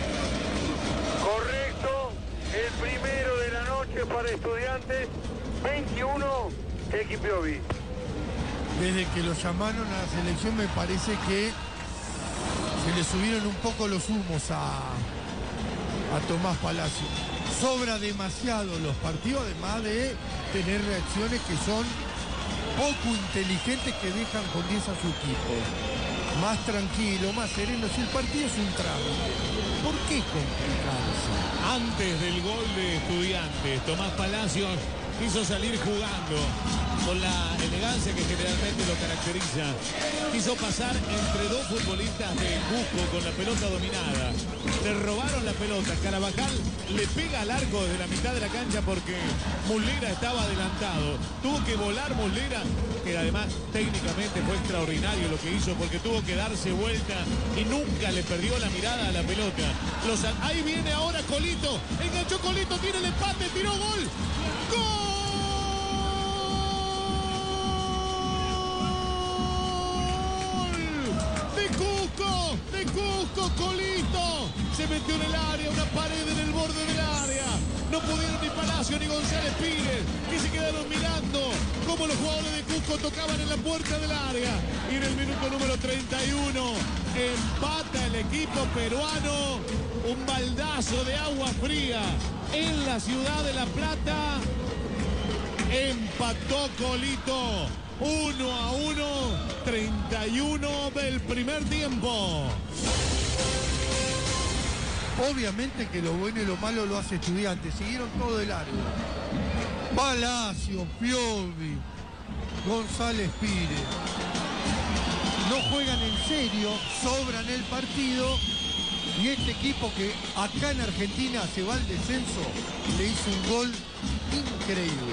Correcto, el primero de la noche para Estudiantes, veintiuno, X Piovi. Desde que lo llamaron a la selección me parece que se le subieron un poco los humos a, a Tomás Palacio. Sobra demasiado los partidos, además de tener reacciones que son poco inteligentes, que dejan con diez a su equipo. Más tranquilo, más sereno. Si el partido es un trámite, ¿por qué complicarse? Antes del gol de Estudiantes, Tomás Palacios quiso salir jugando con la elegancia que generalmente lo caracteriza. Quiso pasar entre dos futbolistas de Cusco con la pelota dominada. Le robaron la pelota. Carabajal le pega al arco desde la mitad de la cancha porque Muslera estaba adelantado. Tuvo que volar Muslera, que además técnicamente fue extraordinario lo que hizo porque tuvo que darse vuelta y nunca le perdió la mirada a la pelota. Los, ahí viene ahora Colito. Enganchó Colito, tiene el empate, tiró gol. ¡Gol! De Cusco, Colito se metió en el área, una pared en el borde del área. No pudieron ni Palacio ni González Pires, que se quedaron mirando cómo los jugadores de Cusco tocaban en la puerta del área. Y en el minuto número treinta y uno empata el equipo peruano. Un baldazo de agua fría en la ciudad de La Plata. Empató Colito. uno a uno, treinta y uno del primer tiempo. Obviamente que lo bueno y lo malo lo hace Estudiantes. Siguieron todo de largo. Palacio, Piovi, González Pires. No juegan en serio, sobran el partido. Y este equipo que acá en Argentina se va al descenso, le hizo un gol increíble.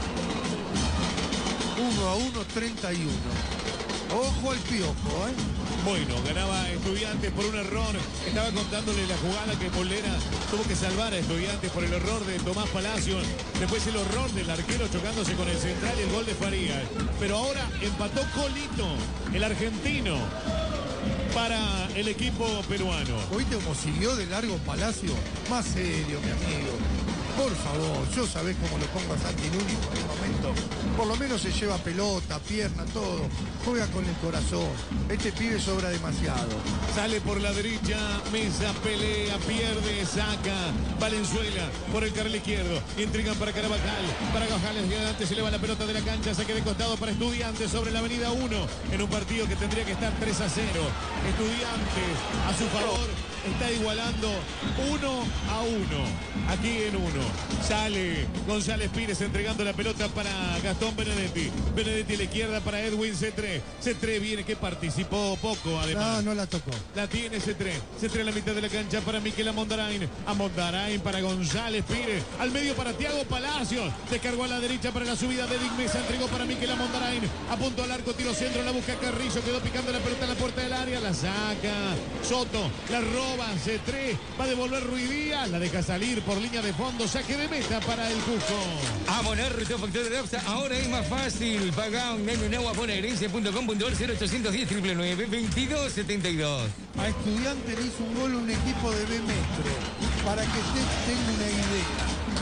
uno a uno, treinta y uno. Ojo al Piojo, ¿eh? Bueno, ganaba Estudiantes por un error. Estaba contándole la jugada que Muslera tuvo que salvar a Estudiantes por el error de Tomás Palacios. Después el horror del arquero chocándose con el central y el gol de Farías. Pero ahora empató Colito, el argentino, para el equipo peruano. ¿Oíste cómo siguió de largo Palacio? Más serio, mi amigo. Por favor, yo sabés cómo lo pongo a Santi Núñez por el momento. Por lo menos se lleva pelota, pierna, todo. Juega con el corazón. Este pibe sobra demasiado. Sale por la derecha, Mesa, pelea, pierde, saca. Valenzuela por el carril izquierdo. Intrigan para Carabajal. Para Carabajal, hacia adelante se eleva la pelota de la cancha. Saque de costado para Estudiantes sobre la avenida uno. En un partido que tendría que estar tres a cero. Estudiantes a su favor está igualando uno a uno. Aquí en uno. Sale González Pires entregando la pelota para Gastón Benedetti. Benedetti a la izquierda para Edwin Cetré. Cetré viene que participó poco además. No, no la tocó. La tiene Cetré. Cetré a la mitad de la cancha para Miquel Amondarain. Amondarain para González Pires. Al medio para Thiago Palacios. Descargó a la derecha para la subida de Dick Mesa. Entregó para Miquel Amondarain. Apuntó al arco, tiro centro, la busca Carrillo. Quedó picando la pelota en la puerta del área. La saca Soto. La roba Cetré. Va a devolver Ruidía. La deja salir por línea de fondo. Saque de meta para el Cusco. Abonar tu factor de Oxa ahora es más fácil. Paga un año en agua por herencia punto com punto ar cero ochocientos diez, nueve nueve nueve, veintidós setenta y dos. A Estudiantes le hizo un gol un equipo de B Metro. Para que usted tenga una idea.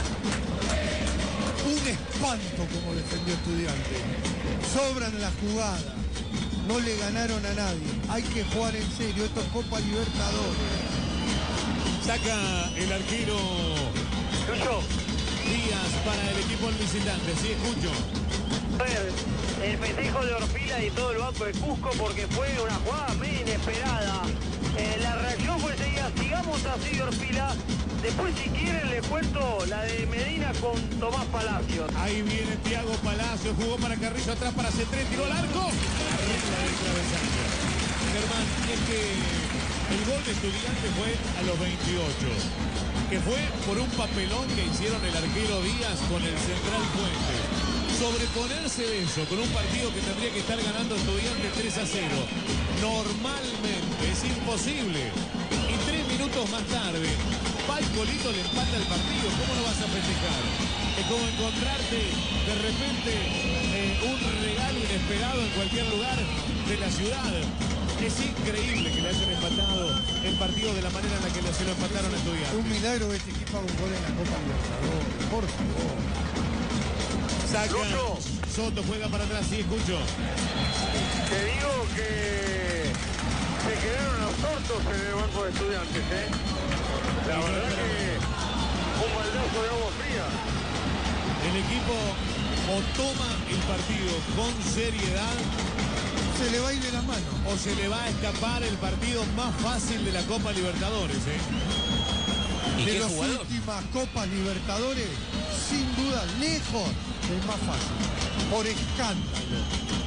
Un espanto como defendió Estudiantes. Sobran la jugada. No le ganaron a nadie. Hay que jugar en serio. Esto es Copa Libertadores. Saca el arquero Díaz para el equipo del visitante. Sí, escucho. A ver, el festejo de Orfila y todo el banco de Cusco porque fue una jugada medio inesperada. Eh, la reacción fue seguida, sigamos así, Orfila. Después, si quieren, les cuento la de Medina con Tomás Palacios. Ahí viene Thiago Palacios, jugó para Carrillo, atrás para C tres, tiró el arco. Arriba del travesaño. Germán, es que el gol de Estudiantes fue a los veintiocho, que fue por un papelón que hicieron el arquero Díaz con el central Fuentes. Sobreponerse de eso con un partido que tendría que estar ganando Estudiantes tres a cero, normalmente es imposible. Y tres minutos más tarde, Colito le empata el partido. ¿Cómo lo vas a festejar? Es como encontrarte de repente eh, un regalo inesperado en cualquier lugar de la ciudad. Es increíble que le hayan empatado el partido de la manera en la que se lo empataron a Estudiantes. Un milagro que este equipo haga un gol en la Copa Libertadores, por favor. Saca, Soto juega para atrás, sí, escucho. Te digo que se quedaron los tortos en el banco de Estudiantes, ¿eh? La verdad que un baldazo de agua fría. El equipo o toma el partido con seriedad, se le va a ir de las manos, o se le va a escapar el partido más fácil de la Copa Libertadores, ¿eh? ¿Y de las últimas Copas Libertadores, sin duda, lejos el más fácil, por escándalo.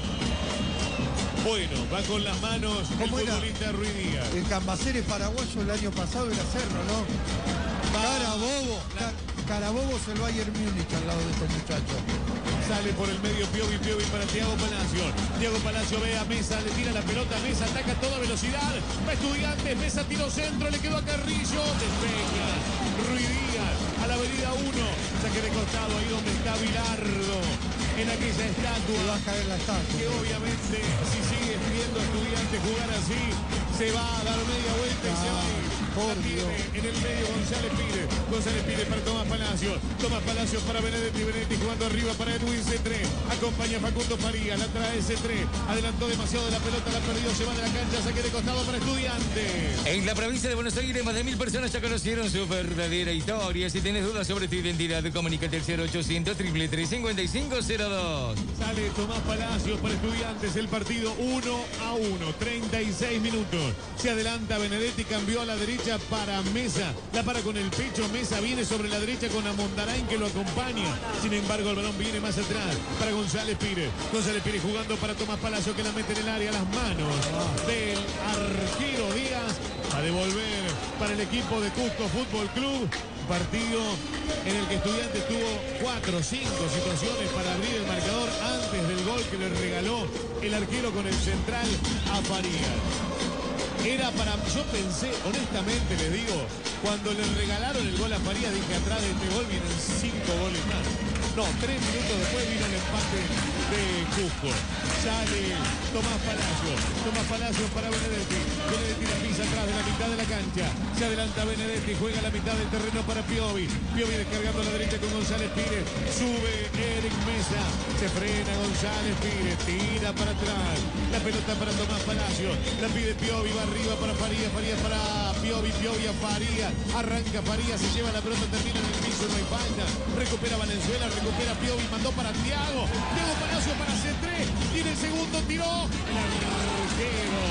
Bueno, va con las manos el futbolista Ruiz Díaz. El Cambaceres paraguayo el año pasado era Cerro, ¿no? Carabobo, ca Carabobo es el Bayern Múnich al lado de estos muchachos. Sale por el medio Piovi, Piovi para Thiago Palacio. Thiago Palacio ve a Mesa, le tira la pelota a Mesa, ataca a toda velocidad. Va Estudiantes, Mesa tiró centro, le quedó a Carrillo. Despeja Ruiz Díaz a la avenida uno. Saque de costado ahí donde está Bilardo. En aquella estatua. Se va a caer la estatua. Que obviamente, si sigue viendo Estudiantes jugar así, se va a dar media vuelta y ah, se va a ir. Por Dios. En el medio González Pires. González Pires para Tomás Palacios. Tomás Palacios para Benedetti. Benedetti jugando arriba para Edwin C tres. Acompaña a Facundo Farías. La trae C tres. Adelantó demasiado de la pelota. La perdió. Se va de la cancha. Saque de costado para Estudiantes. En la provincia de Buenos Aires, más de mil personas ya conocieron su verdadera historia. Si tienes dudas sobre tu identidad, comunícate al cero ochocientos, tres tres tres, cinco cinco cero dos. Sale Tomás Palacios para Estudiantes. El partido uno a uno. treinta y seis minutos. Se adelanta Benedetti. Cambió a la derecha para Mesa. La para con el pecho. Mesa viene sobre la derecha con Amondarain que lo acompaña. Sin embargo, el balón viene más atrás para González Pires. González Pires jugando para Tomás Palacio que la mete en el área. Las manos del arquero Díaz a devolver para el equipo de Cusco Fútbol Club. Partido en el que Estudiantes tuvo cuatro o cinco situaciones para abrir el marcador antes del gol que le regaló el arquero con el central a Farías. Era para... Yo pensé, honestamente les digo, cuando le regalaron el gol a Farías, dije atrás de este gol vienen cinco goles más. No, tres minutos después vino el empate de Cusco. Sale Tomás Palacio. Tomás Palacio para Benedetti. Benedetti la pisa atrás de la mitad de la cancha. Se adelanta Benedetti, juega la mitad del terreno para Piovi. Piovi descargando a la derecha con González Pires. Sube Eric Mesa. Se frena González Pires. Tira para atrás. La pelota para Tomás Palacio. La pide Piovi, va arriba para Farías. Farías para Piovi. Piovi a Farías. Arranca Farías, se lleva la pelota, termina en el piso, no hay falta. Recupera Valenzuela, recupera Piovi, mandó para Thiago. Thiago Palacio para C tres. Y en el segundo tiró. El arquero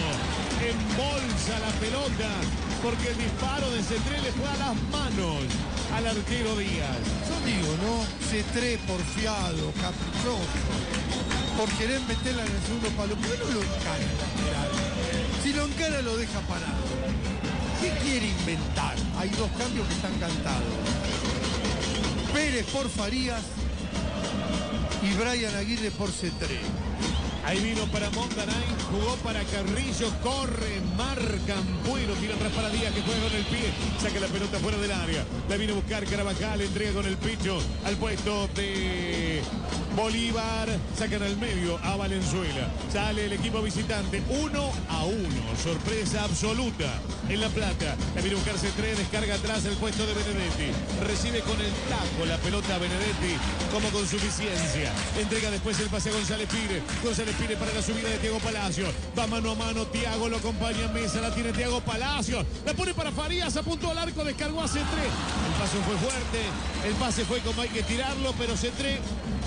embolsa la pelota porque el disparo de C tres le fue a las manos al arquero Díaz. Yo digo, ¿no? C tres porfiado, caprichoso, por querer meterla en el segundo palo. ¿Por qué no lo encara el lateral? Si lo encara lo deja parado. ¿Qué quiere inventar? Hay dos cambios que están cantados. Pérez por Farías y Brian Aguirre por C tres. Ahí vino para Mondarain, jugó para Carrillo, corre, marca Ampuero, tira atrás para Díaz que juega con el pie, saca la pelota fuera del área, la viene a buscar Carabajal, entrega con el pecho al puesto de Bolívar, sacan al medio a Valenzuela, sale el equipo visitante, uno a uno, sorpresa absoluta en La Plata, la viene a buscar C tres, descarga atrás el puesto de Benedetti, recibe con el taco la pelota a Benedetti como con suficiencia, entrega después el pase a González Pires, González Pires para la subida de Thiago Palacio. Va mano a mano, Thiago lo acompaña en Mesa, la tiene Thiago Palacio. La pone para Farías, apuntó al arco, descargó a C tres. El pase fue fuerte, el pase fue como hay que tirarlo, pero C tres la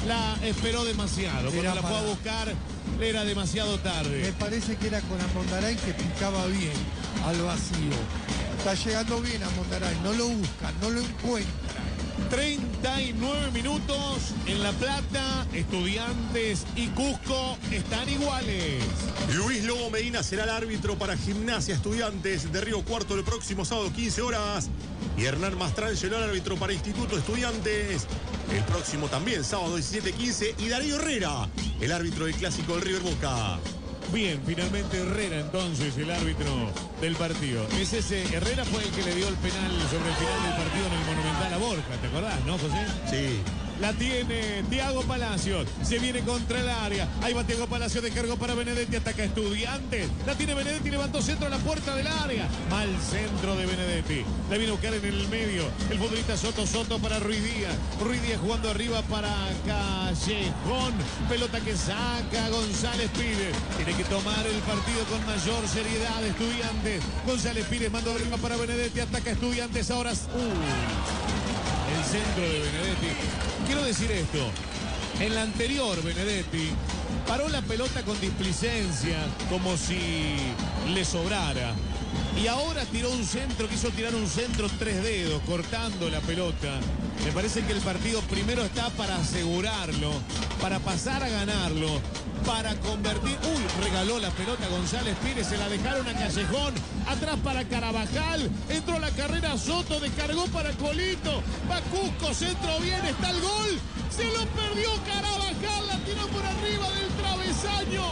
esperó demasiado. Cuando Era la fue a para- buscar, era demasiado tarde. Me parece que era con Amondarain que picaba bien al vacío. Está llegando bien a Amondarain, no lo busca, no lo encuentra. treinta y nueve minutos en La Plata. Estudiantes y Cusco están iguales. Luis Lobo Medina será el árbitro para Gimnasia Estudiantes de Río Cuarto el próximo sábado quince horas. Y Hernán Mastrangelo el árbitro para Instituto Estudiantes el próximo también sábado diecisiete quince. Y Darío Herrera, el árbitro del clásico del River Boca. Bien, finalmente Herrera entonces, el árbitro del partido. Es ese, Herrera fue el que le dio el penal sobre el final del partido en el Monumental a Borja, ¿te acordás, no, José? Sí. La tiene Thiago Palacios, se viene contra el área, ahí va Thiago Palacios, descargó para Benedetti, ataca Estudiantes, la tiene Benedetti, levantó centro a la puerta del área, mal centro de Benedetti, la viene a buscar en el medio, el futbolista Soto, Soto para Ruiz Díaz, Ruiz Díaz jugando arriba para Callejón, pelota que saca González Pires, tiene que tomar el partido con mayor seriedad Estudiantes, González Pires manda arriba para Benedetti, ataca Estudiantes, ahora... Uh. El centro de Benedetti. Quiero decir esto. En la anterior, Benedetti paró la pelota con displicencia, como si le sobrara. Y ahora tiró un centro, quiso tirar un centro tres dedos, cortando la pelota. Me parece que el partido primero está para asegurarlo, para pasar a ganarlo, para convertir... Uy, regaló la pelota González Pires, se la dejaron a Callejón, atrás para Carabajal, entró la carrera Soto, descargó para Colito, va Cusco, centro bien, está el gol, se lo perdió Carabajal, la tiró por arriba del travesaño.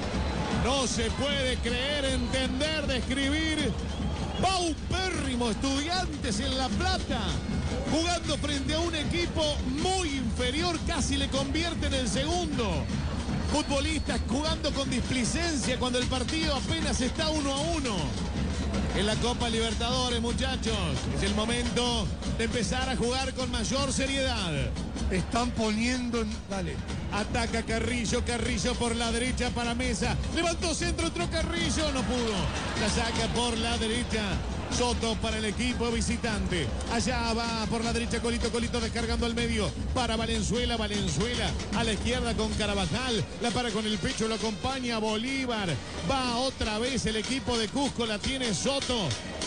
No se puede creer, entender, describir. Paupérrimo Estudiantes en La Plata, jugando frente a un equipo muy inferior, casi le convierte en el segundo. Futbolistas jugando con displicencia cuando el partido apenas está uno a uno. En la Copa Libertadores, muchachos, es el momento de empezar a jugar con mayor seriedad. Están poniendo en... Dale. Ataca Carrillo, Carrillo por la derecha para Mesa. Levantó centro, entró Carrillo, no pudo. La saca por la derecha. Soto para el equipo visitante. Allá va por la derecha Colito, Colito descargando al medio para Valenzuela, Valenzuela a la izquierda con Carabajal. La para con el pecho, lo acompaña Bolívar. Va otra vez el equipo de Cusco, la tiene Soto.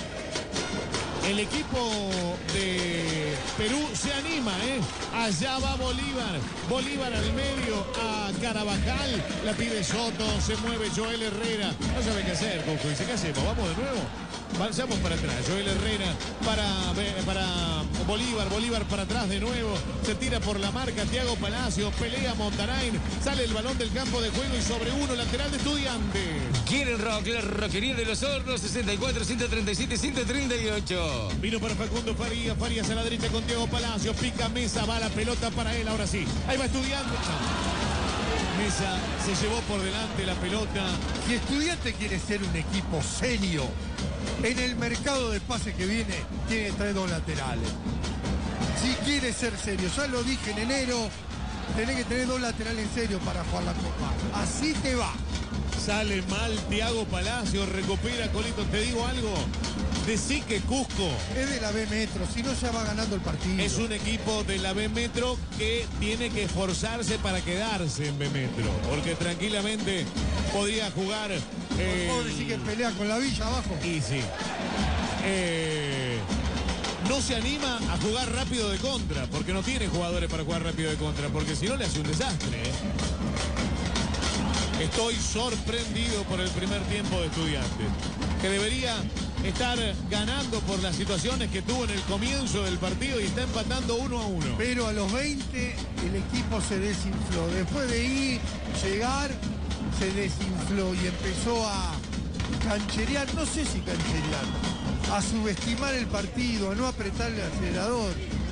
El equipo de Perú se anima, ¿eh? Allá va Bolívar. Bolívar al medio a Carabajal. La pide Soto. Se mueve Joel Herrera. No sabe qué hacer, Cusco. Dice, ¿qué hacemos? ¿Vamos de nuevo? Vamos para atrás. Joel Herrera para, para Bolívar. Bolívar para atrás de nuevo. Se tira por la marca Thiago Palacio. Pelea Mondarain. Sale el balón del campo de juego y sobre uno lateral de Estudiantes. Quieren rock, la rockería de los hornos, sesenta y cuatro, ciento treinta y siete, ciento treinta y ocho. Vino para Facundo Farías, Farías a la derecha con Thiago Palacio, pica Mesa, va la pelota para él, ahora sí. Ahí va Estudiantes. Mesa se llevó por delante la pelota. Si Estudiante quiere ser un equipo serio, en el mercado de pases que viene, tiene que traer dos laterales. Si quiere ser serio, ya lo dije en enero, tenés que tener dos laterales en serio para jugar la Copa. Así te va. Sale mal Thiago Palacio, recupera Colito. Te digo algo, decí que Cusco es de la B Metro, si no ya va ganando el partido. Es un equipo de la B Metro que tiene que esforzarse para quedarse en B Metro, porque tranquilamente podría jugar. Eh, ¿Puedo decir que pelea con la Villa abajo? Y sí. Eh, no se anima a jugar rápido de contra, porque no tiene jugadores para jugar rápido de contra, porque si no le hace un desastre. ¿eh? Estoy sorprendido por el primer tiempo de Estudiantes, que debería estar ganando por las situaciones que tuvo en el comienzo del partido y está empatando uno a uno. Pero a los veinte el equipo se desinfló. Después de ir, llegar, se desinfló y empezó a cancherear, no sé si cancherear, a subestimar el partido, a no apretar el acelerador.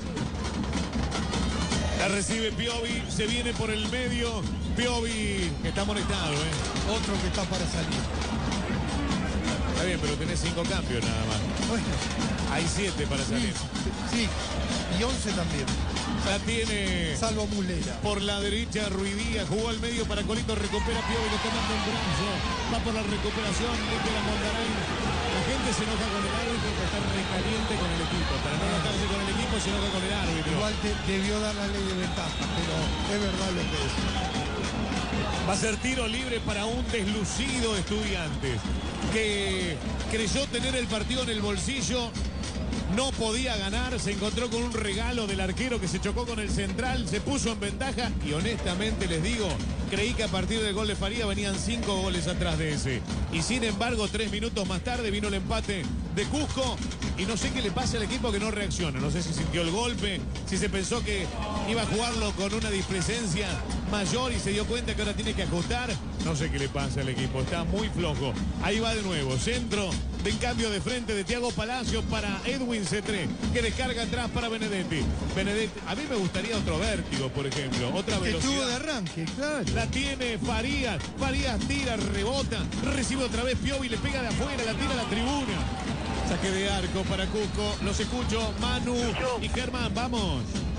La recibe Piovi, se viene por el medio. Piovi está amonestado, ¿eh? Otro que está para salir. Está bien, pero tenés cinco cambios nada más. Bueno, hay siete para salir. Sí, sí, y once también. La tiene Salvo Mulera. Por la derecha Ruidía, jugó al medio para Colito, recupera Piovi, lo está dando en brazo. Va por la recuperación, limpia la Mondarain. La gente se enoja con el árbitro porque está recaliente con el equipo. Para no enojarse con el equipo, se enoja con el árbitro. Igual te, debió dar la ley de ventaja, pero es verdad lo que es. Va a ser tiro libre para un deslucido Estudiantes que creyó tener el partido en el bolsillo. No podía ganar, se encontró con un regalo del arquero que se chocó con el central, se puso en ventaja y honestamente les digo, creí que a partir del gol de Faría venían cinco goles atrás de ese. Y sin embargo, tres minutos más tarde vino el empate de Cusco y no sé qué le pasa al equipo que no reacciona. No sé si sintió el golpe, si se pensó que iba a jugarlo con una displicencia mayor y se dio cuenta que ahora tiene que ajustar. No sé qué le pasa al equipo, está muy flojo. Ahí va de nuevo, centro de cambio de frente de Thiago Palacio para Edwin Cetré, que descarga atrás para Benedetti. Benedetti, a mí me gustaría otro vértigo, por ejemplo, otra Que velocidad. tuvo de arranque, claro. La tiene Farías, Farías tira, rebota, recibe otra vez Piovi, le pega de afuera, la tira a la tribuna. Saque de arco para Cusco, los escucho, Manu y Germán, vamos.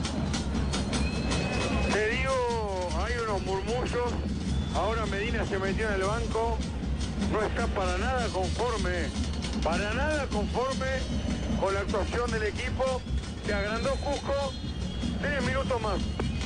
Te digo, hay unos murmullos, ahora Medina se metió en el banco, no está para nada conforme, para nada conforme con la actuación del equipo, se agrandó Cusco, tres minutos más.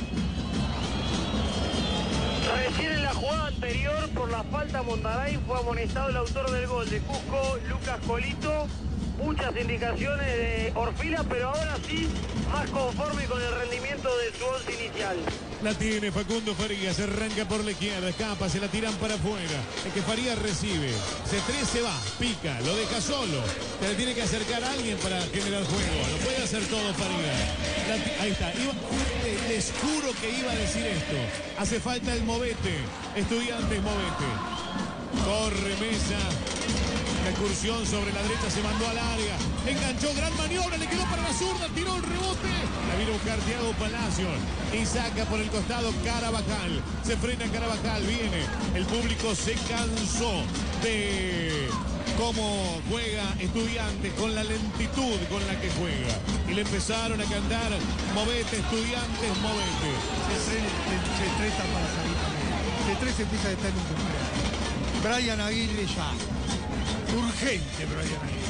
Recién en la jugada anterior, por la falta a Mondarain, fue amonestado el autor del gol de Cusco, Lucas Colito. Muchas indicaciones de Orfila, pero ahora sí, más conforme con el rendimiento de su once inicial. La tiene Facundo Farías, se arranca por la izquierda, escapa, se la tiran para afuera. Es que Farías recibe, Cetré se va, pica, lo deja solo. Se le tiene que acercar a alguien para generar juego. Lo puede hacer todo Farías. La, ahí está. Iba, les juro que iba a decir esto. Hace falta el movete. Estudiantes, movete. Corre Mesa. La excursión sobre la derecha se mandó al área. Enganchó, gran maniobra, le quedó para la zurda, tiró el rebote. La vino a buscar Thiago Palacios y saca por el costado Carabajal. Se frena Carabajal, viene. El público se cansó de cómo juega Estudiantes, con la lentitud con la que juega. Y le empezaron a cantar, movete Estudiantes, movete. Cetré está para salir también. Cetré se empieza a estar en un cumpleaños. Brian Aguirre ya. Urgente, Brian Aguirre.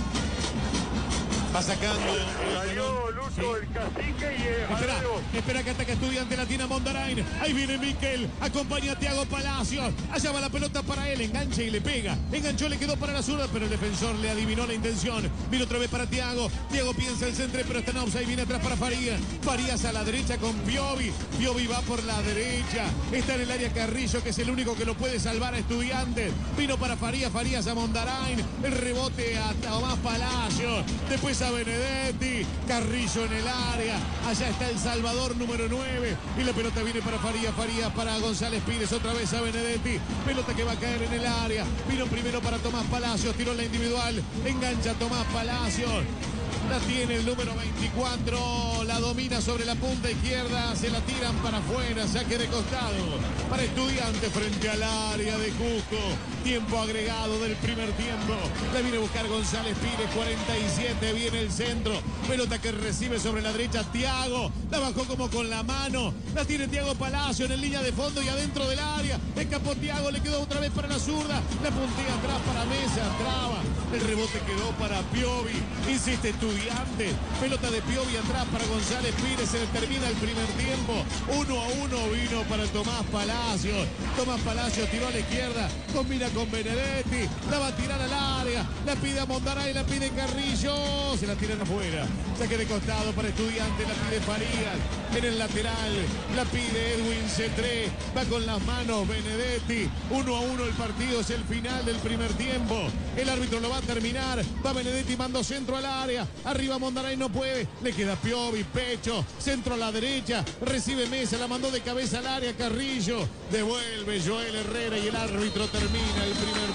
Va sacando. Salió Lucho, el cacique y el Espera, Aleo. espera que ataca Estudiante, la tiene Mondarain. Ahí viene Miquel, acompaña a Thiago Palacios. Allá va la pelota para él, engancha y le pega. Enganchó, le quedó para la zurda, pero el defensor le adivinó la intención. Vino otra vez para Thiago. Thiago piensa el centro, pero está en offside, viene atrás para Farías. Farías a la derecha con Piovi. Piovi va por la derecha. Está en el área Carrillo, que es el único que lo puede salvar a Estudiantes. Vino para Farías, Farías a Mondarain. El rebote a Tomás Palacios. Después a Benedetti. Carrillo en el área. Allá está el Salvador número nueve. Y la pelota viene para Farías. Farías para González Pires. Otra vez a Benedetti. Pelota que va a caer en el área. Vino primero para Tomás Palacios. Tiró la individual. Engancha Tomás Palacios. La tiene el número veinticuatro, la domina sobre la punta izquierda, se la tiran para afuera, saque de costado para Estudiantes frente al área de Cusco. Tiempo agregado del primer tiempo. La viene a buscar González Pires, cuarenta y siete, viene el centro. Pelota que recibe sobre la derecha Thiago, la bajó como con la mano. La tiene Thiago Palacio en línea de fondo y adentro del área. Escapó Thiago, le quedó otra vez para la zurda. La puntea atrás para Mesa, traba. El rebote quedó para Piovi. Insiste Estudiantes. Pelota de Piovi atrás para González Pires. Se le termina el primer tiempo. Uno a uno vino para Tomás Palacios. Tomás Palacios tiró a la izquierda. Combina con Benedetti. La va a tirar al área. La pide a Mondaray. La pide Carrillo. Se la tiran afuera. Saque de costado para Estudiantes. La pide Farías. En el lateral. La pide Edwin Cetré. Va con las manos Benedetti. Uno a uno el partido. Es el final del primer tiempo. El árbitro lo va a terminar. Va Benedetti. Mando centro al área. Arriba Mondaray no puede. Le queda Piovi. Pecho. Centro a la derecha. Recibe Mesa. La mandó de cabeza al área. Carrillo. Devuelve Joel Herrera. Y el árbitro termina el primer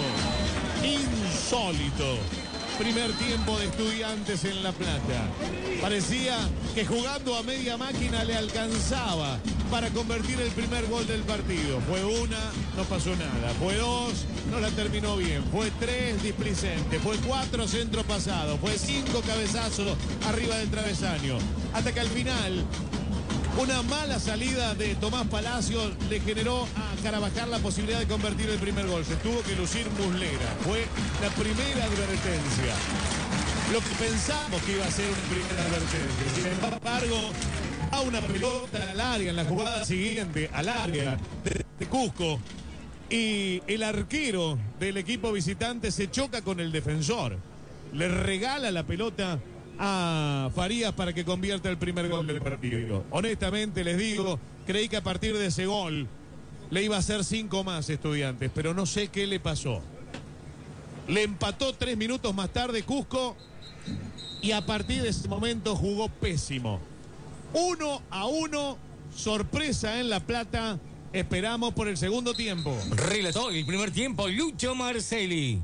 tiempo. Insólito. Primer tiempo de Estudiantes en La Plata. Parecía que jugando a media máquina le alcanzaba para convertir el primer gol del partido. Fue una, no pasó nada. Fue dos, no la terminó bien. Fue tres, displicente. Fue cuatro, centro pasado. Fue cinco, cabezazos arriba del travesaño. Hasta que al final Una mala salida de Tomás Palacios le generó a Carabajal la posibilidad de convertir el primer gol. Se tuvo que lucir Muslera. Fue la primera advertencia. Lo que pensamos que iba a ser una primera advertencia. Sin embargo, a una pelota al área en la jugada siguiente, al área de, de Cusco. Y el arquero del equipo visitante se choca con el defensor. Le regala la pelota a Farías para que convierta el primer gol del partido. Honestamente les digo, creí que a partir de ese gol le iba a hacer cinco más Estudiantes, pero no sé qué le pasó. Le empató tres minutos más tarde Cusco y a partir de ese momento jugó pésimo. Uno a uno, sorpresa en La Plata. Esperamos por el segundo tiempo. Relató el primer tiempo Lucho Marcelli.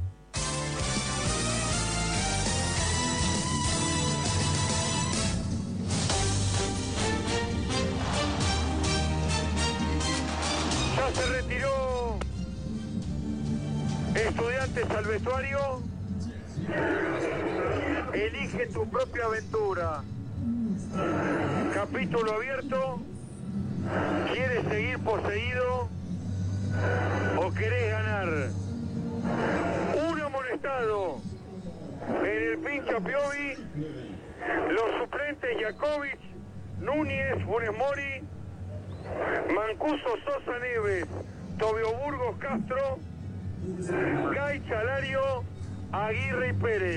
Ya se retiró Estudiantes al vestuario. Elige tu propia aventura. Capítulo abierto. ¿Quieres seguir poseído o querés ganar? Un amonestado en el pincho Piovi. Los suplentes Jakovic, Núñez, Funes Mori, Mancuso, Sosa, Neves, Tobio Burgos, Castro, Gay, Chalario, Aguirre y Pérez.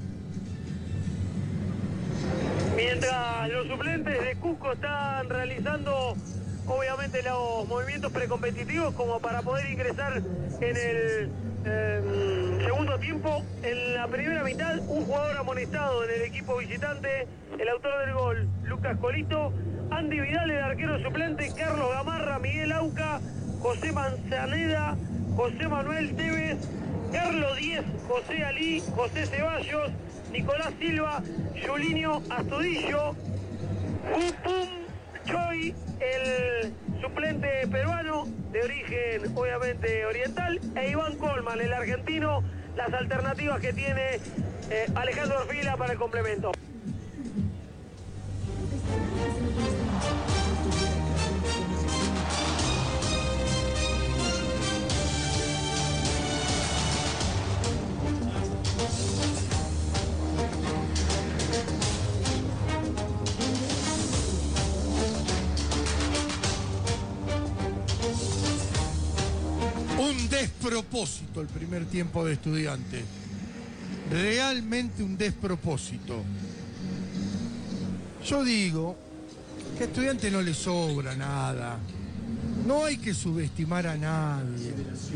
Mientras los suplentes de Cusco están realizando obviamente los movimientos precompetitivos como para poder ingresar en el eh, segundo tiempo. En la primera mitad, un jugador amonestado en el equipo visitante, el autor del gol, Lucas Colito, Andy Vidal, el arquero suplente, Carlos Gamarra, Miguel Auca, José Manzaneda, José Manuel Tevez, Carlos Díez, José Alí, José Ceballos, Nicolás Silva, Julinho Astudillo, Pum Choi, el suplente peruano de origen obviamente oriental, e Iván Colman, el argentino, las alternativas que tiene eh, Alejandro Orfila para el complemento. Un despropósito el primer tiempo de Estudiantes. Realmente un despropósito. Yo digo que a Estudiantes no le sobra nada. No hay que subestimar a nadie.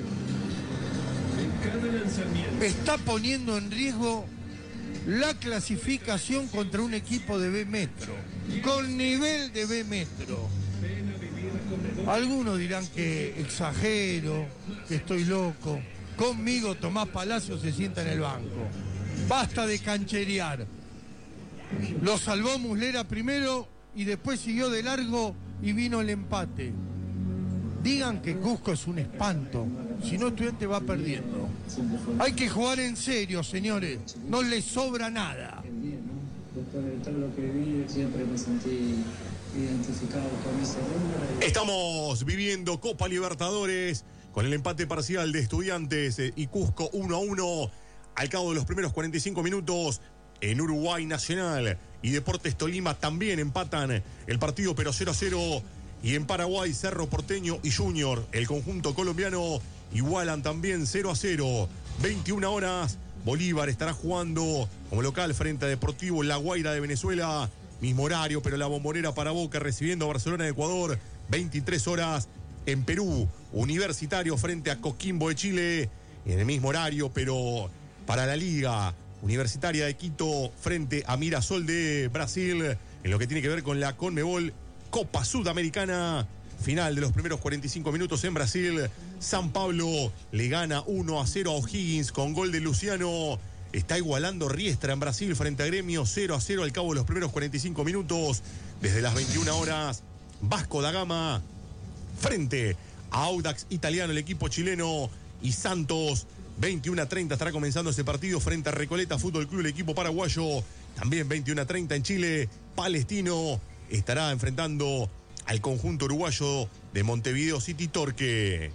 Está poniendo en riesgo la clasificación contra un equipo de B Metro, con nivel de B Metro. Algunos dirán que exagero, que estoy loco. Conmigo Tomás Palacios se sienta en el banco. Basta de cancherear. Lo salvó Muslera primero y después siguió de largo y vino el empate. Digan que Cusco es un espanto, si no Estudiantes va perdiendo. Hay que jugar en serio, señores, no les sobra nada. Después de todo lo que viví, siempre me sentí identificado con ese nombre. Estamos viviendo Copa Libertadores con el empate parcial de Estudiantes y Cusco uno a uno al cabo de los primeros cuarenta y cinco minutos. En Uruguay, Nacional y Deportes Tolima también empatan el partido, pero cero a cero. Y en Paraguay, Cerro Porteño y Junior, el conjunto colombiano, igualan también cero a cero. veintiuna horas, Bolívar estará jugando como local frente a Deportivo La Guaira de Venezuela. Mismo horario, pero la Bombonera para Boca recibiendo a Barcelona de Ecuador. veintitrés horas en Perú, Universitario frente a Coquimbo de Chile. En el mismo horario, pero para la Liga Universitaria de Quito frente a Mirasol de Brasil. En lo que tiene que ver con la Conmebol Copa Sudamericana. Final de los primeros cuarenta y cinco minutos en Brasil. San Pablo le gana uno a cero a O'Higgins con gol de Luciano. Está igualando Riestra en Brasil frente a Gremio, cero a cero al cabo de los primeros cuarenta y cinco minutos. Desde las veintiuna horas, Vasco da Gama frente a Audax Italiano, el equipo chileno, y Santos. veintiuna a treinta estará comenzando ese partido frente a Recoleta Fútbol Club, el equipo paraguayo. También veintiuna a treinta en Chile, Palestino estará enfrentando al conjunto uruguayo de Montevideo City Torque.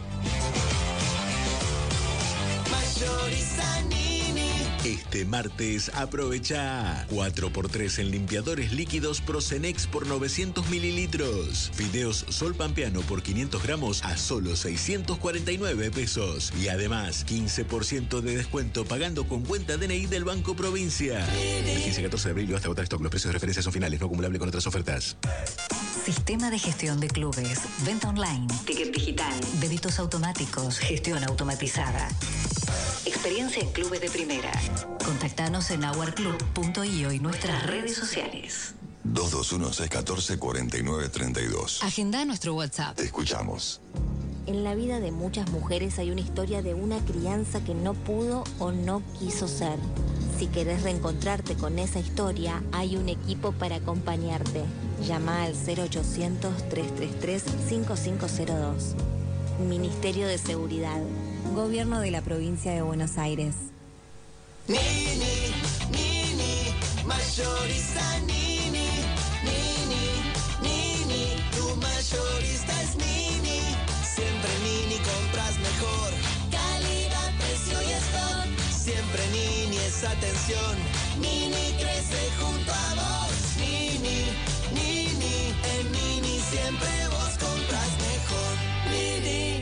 Este martes aprovecha cuatro por tres en limpiadores líquidos Procenex por novecientos mililitros. Fideos Sol Pampeano por quinientos gramos a solo seiscientos cuarenta y nueve pesos. Y además quince por ciento de descuento pagando con cuenta D N I del Banco Provincia. Del quince al catorce de abril hasta agotar stock. Los precios de referencia son finales, no acumulable con otras ofertas. Sistema de gestión de clubes, venta online, ticket digital, débitos automáticos, gestión automatizada. Experiencia en clubes de primera. Contactanos en our club punto i o y nuestras redes sociales. dos dos uno, seis uno cuatro, cuatro nueve tres dos. Agenda nuestro WhatsApp. Te escuchamos. En la vida de muchas mujeres hay una historia de una crianza que no pudo o no quiso ser. Si querés reencontrarte con esa historia, hay un equipo para acompañarte. Llama al cero ochocientos, trescientos treinta y tres, cincuenta y cinco cero dos. Ministerio de Seguridad. Gobierno de la Provincia de Buenos Aires. Nini, Nini, mayorista Nini, Nini, Nini, tu mayorista es Nini. Siempre Nini compras mejor. Calidad, precio y stock. Siempre Nini es atención. Nini crece junto a vos. Nini, Nini, en Nini siempre vos compras mejor. Nini.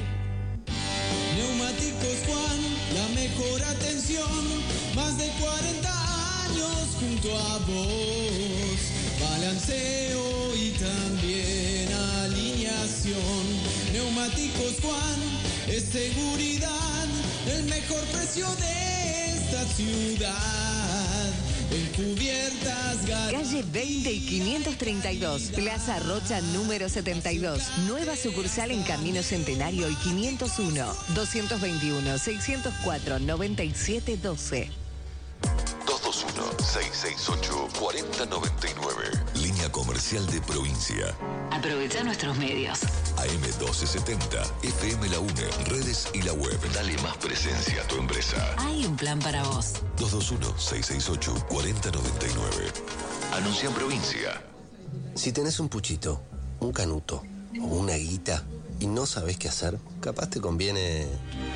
Neumáticos Juan, la mejor atención, más de cuarenta años junto a vos, balanceo y también alineación. Neumáticos Juan, es seguridad, el mejor precio de esta ciudad. En cubiertas, calle veinte y quinientos treinta y dos, Plaza Rocha número setenta y dos, nueva sucursal en Camino Centenario y quinientos uno, doscientos veintiuno, seiscientos cuatro, noventa y siete doce. dos dos uno, seis seis ocho, cuatro cero nueve nueve. Línea comercial de Provincia. Aprovecha nuestros medios. A M doce setenta, F M La UNE, redes y la web. Dale más presencia a tu empresa. Hay un plan para vos. dos dos uno, seis seis ocho, cuatro cero nueve nueve. Anuncia en Provincia. Si tenés un puchito, un canuto o una guita y no sabés qué hacer, capaz te conviene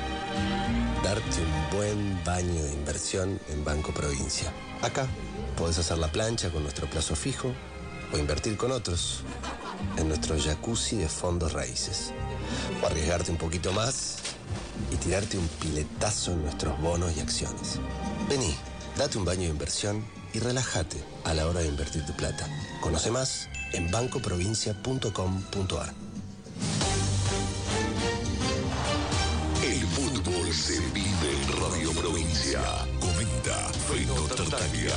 darte un buen baño de inversión en Banco Provincia. Acá podés hacer la plancha con nuestro plazo fijo o invertir con otros en nuestro jacuzzi de fondos raíces. O arriesgarte un poquito más y tirarte un piletazo en nuestros bonos y acciones. Vení, date un baño de inversión y relájate a la hora de invertir tu plata. Conoce más en banco provincia punto com punto a r. El fútbol se vive en Radio Provincia. Comenta Feno Tartaglia.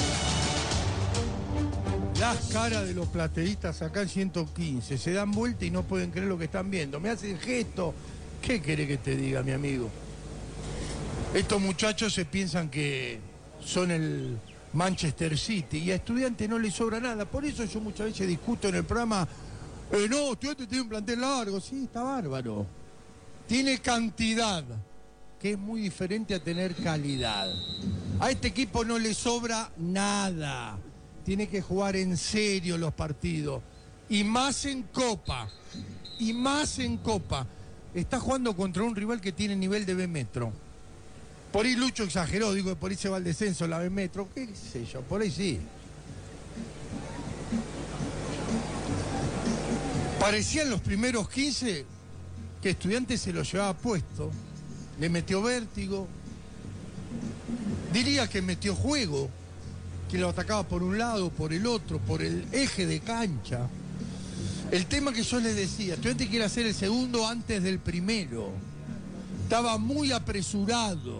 Las caras de los plateístas acá en ciento quince se dan vuelta y no pueden creer lo que están viendo. Me hacen gesto. ¿Qué querés que te diga, mi amigo? Estos muchachos se piensan que son el Manchester City y a Estudiantes no les sobra nada. Por eso yo muchas veces discuto en el programa, eh, no, Estudiantes tiene un plantel largo. Sí, está bárbaro. Tiene cantidad, que es muy diferente a tener calidad. A este equipo no le sobra nada. Tiene que jugar en serio los partidos. Y más en Copa. Y más en Copa. Está jugando contra un rival que tiene nivel de B Metro. Por ahí Lucho exageró, digo que por ahí se va al descenso la B Metro. ¿Qué sé yo? Por ahí sí. Parecían los primeros quince que Estudiantes se lo llevaba puesto. Le metió vértigo. Diría que metió juego. Que lo atacaba por un lado, por el otro, por el eje de cancha. El tema que yo les decía, Estudiantes quiere hacer el segundo antes del primero. Estaba muy apresurado.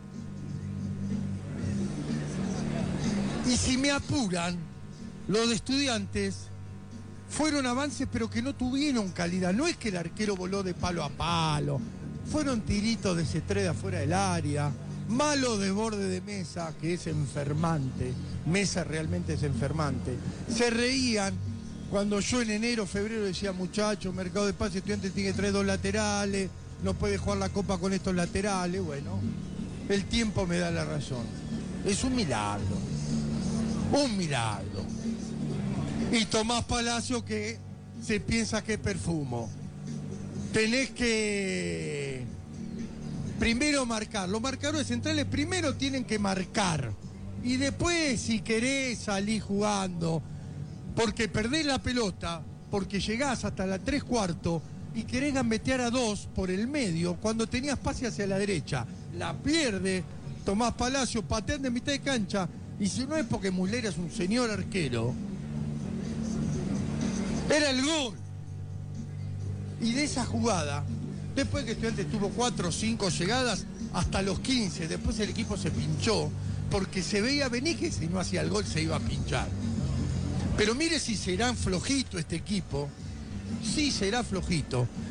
Y si me apuran, los de Estudiantes fueron avances pero que no tuvieron calidad. No es que el arquero voló de palo a palo. Fueron tiritos de Cetreda fuera del área. Malo de borde de Mesa, que es enfermante. Mesa realmente es enfermante. Se reían cuando yo en enero, febrero decía, muchachos, mercado de pase, Estudiantes tiene que traer dos laterales, no puede jugar la Copa con estos laterales. Bueno, el tiempo me da la razón. Es un milagro. Un milagro. Y Tomás Palacio, que se piensa que es perfumo. Tenés que primero marcar. Los marcadores centrales primero tienen que marcar. Y después, si querés, salís jugando. Porque perdés la pelota, porque llegás hasta la tres cuartos y querés gambetear a dos por el medio cuando tenías pase hacia la derecha. La pierde Tomás Palacio, pateando de mitad de cancha. Y si no es porque Muslera es un señor arquero, era el gol. Y de esa jugada, después que Estudiantes tuvo cuatro o cinco llegadas, hasta los quince, después el equipo se pinchó, porque se veía venir que si no hacía el gol se iba a pinchar. Pero mire si será flojito este equipo, sí será flojito,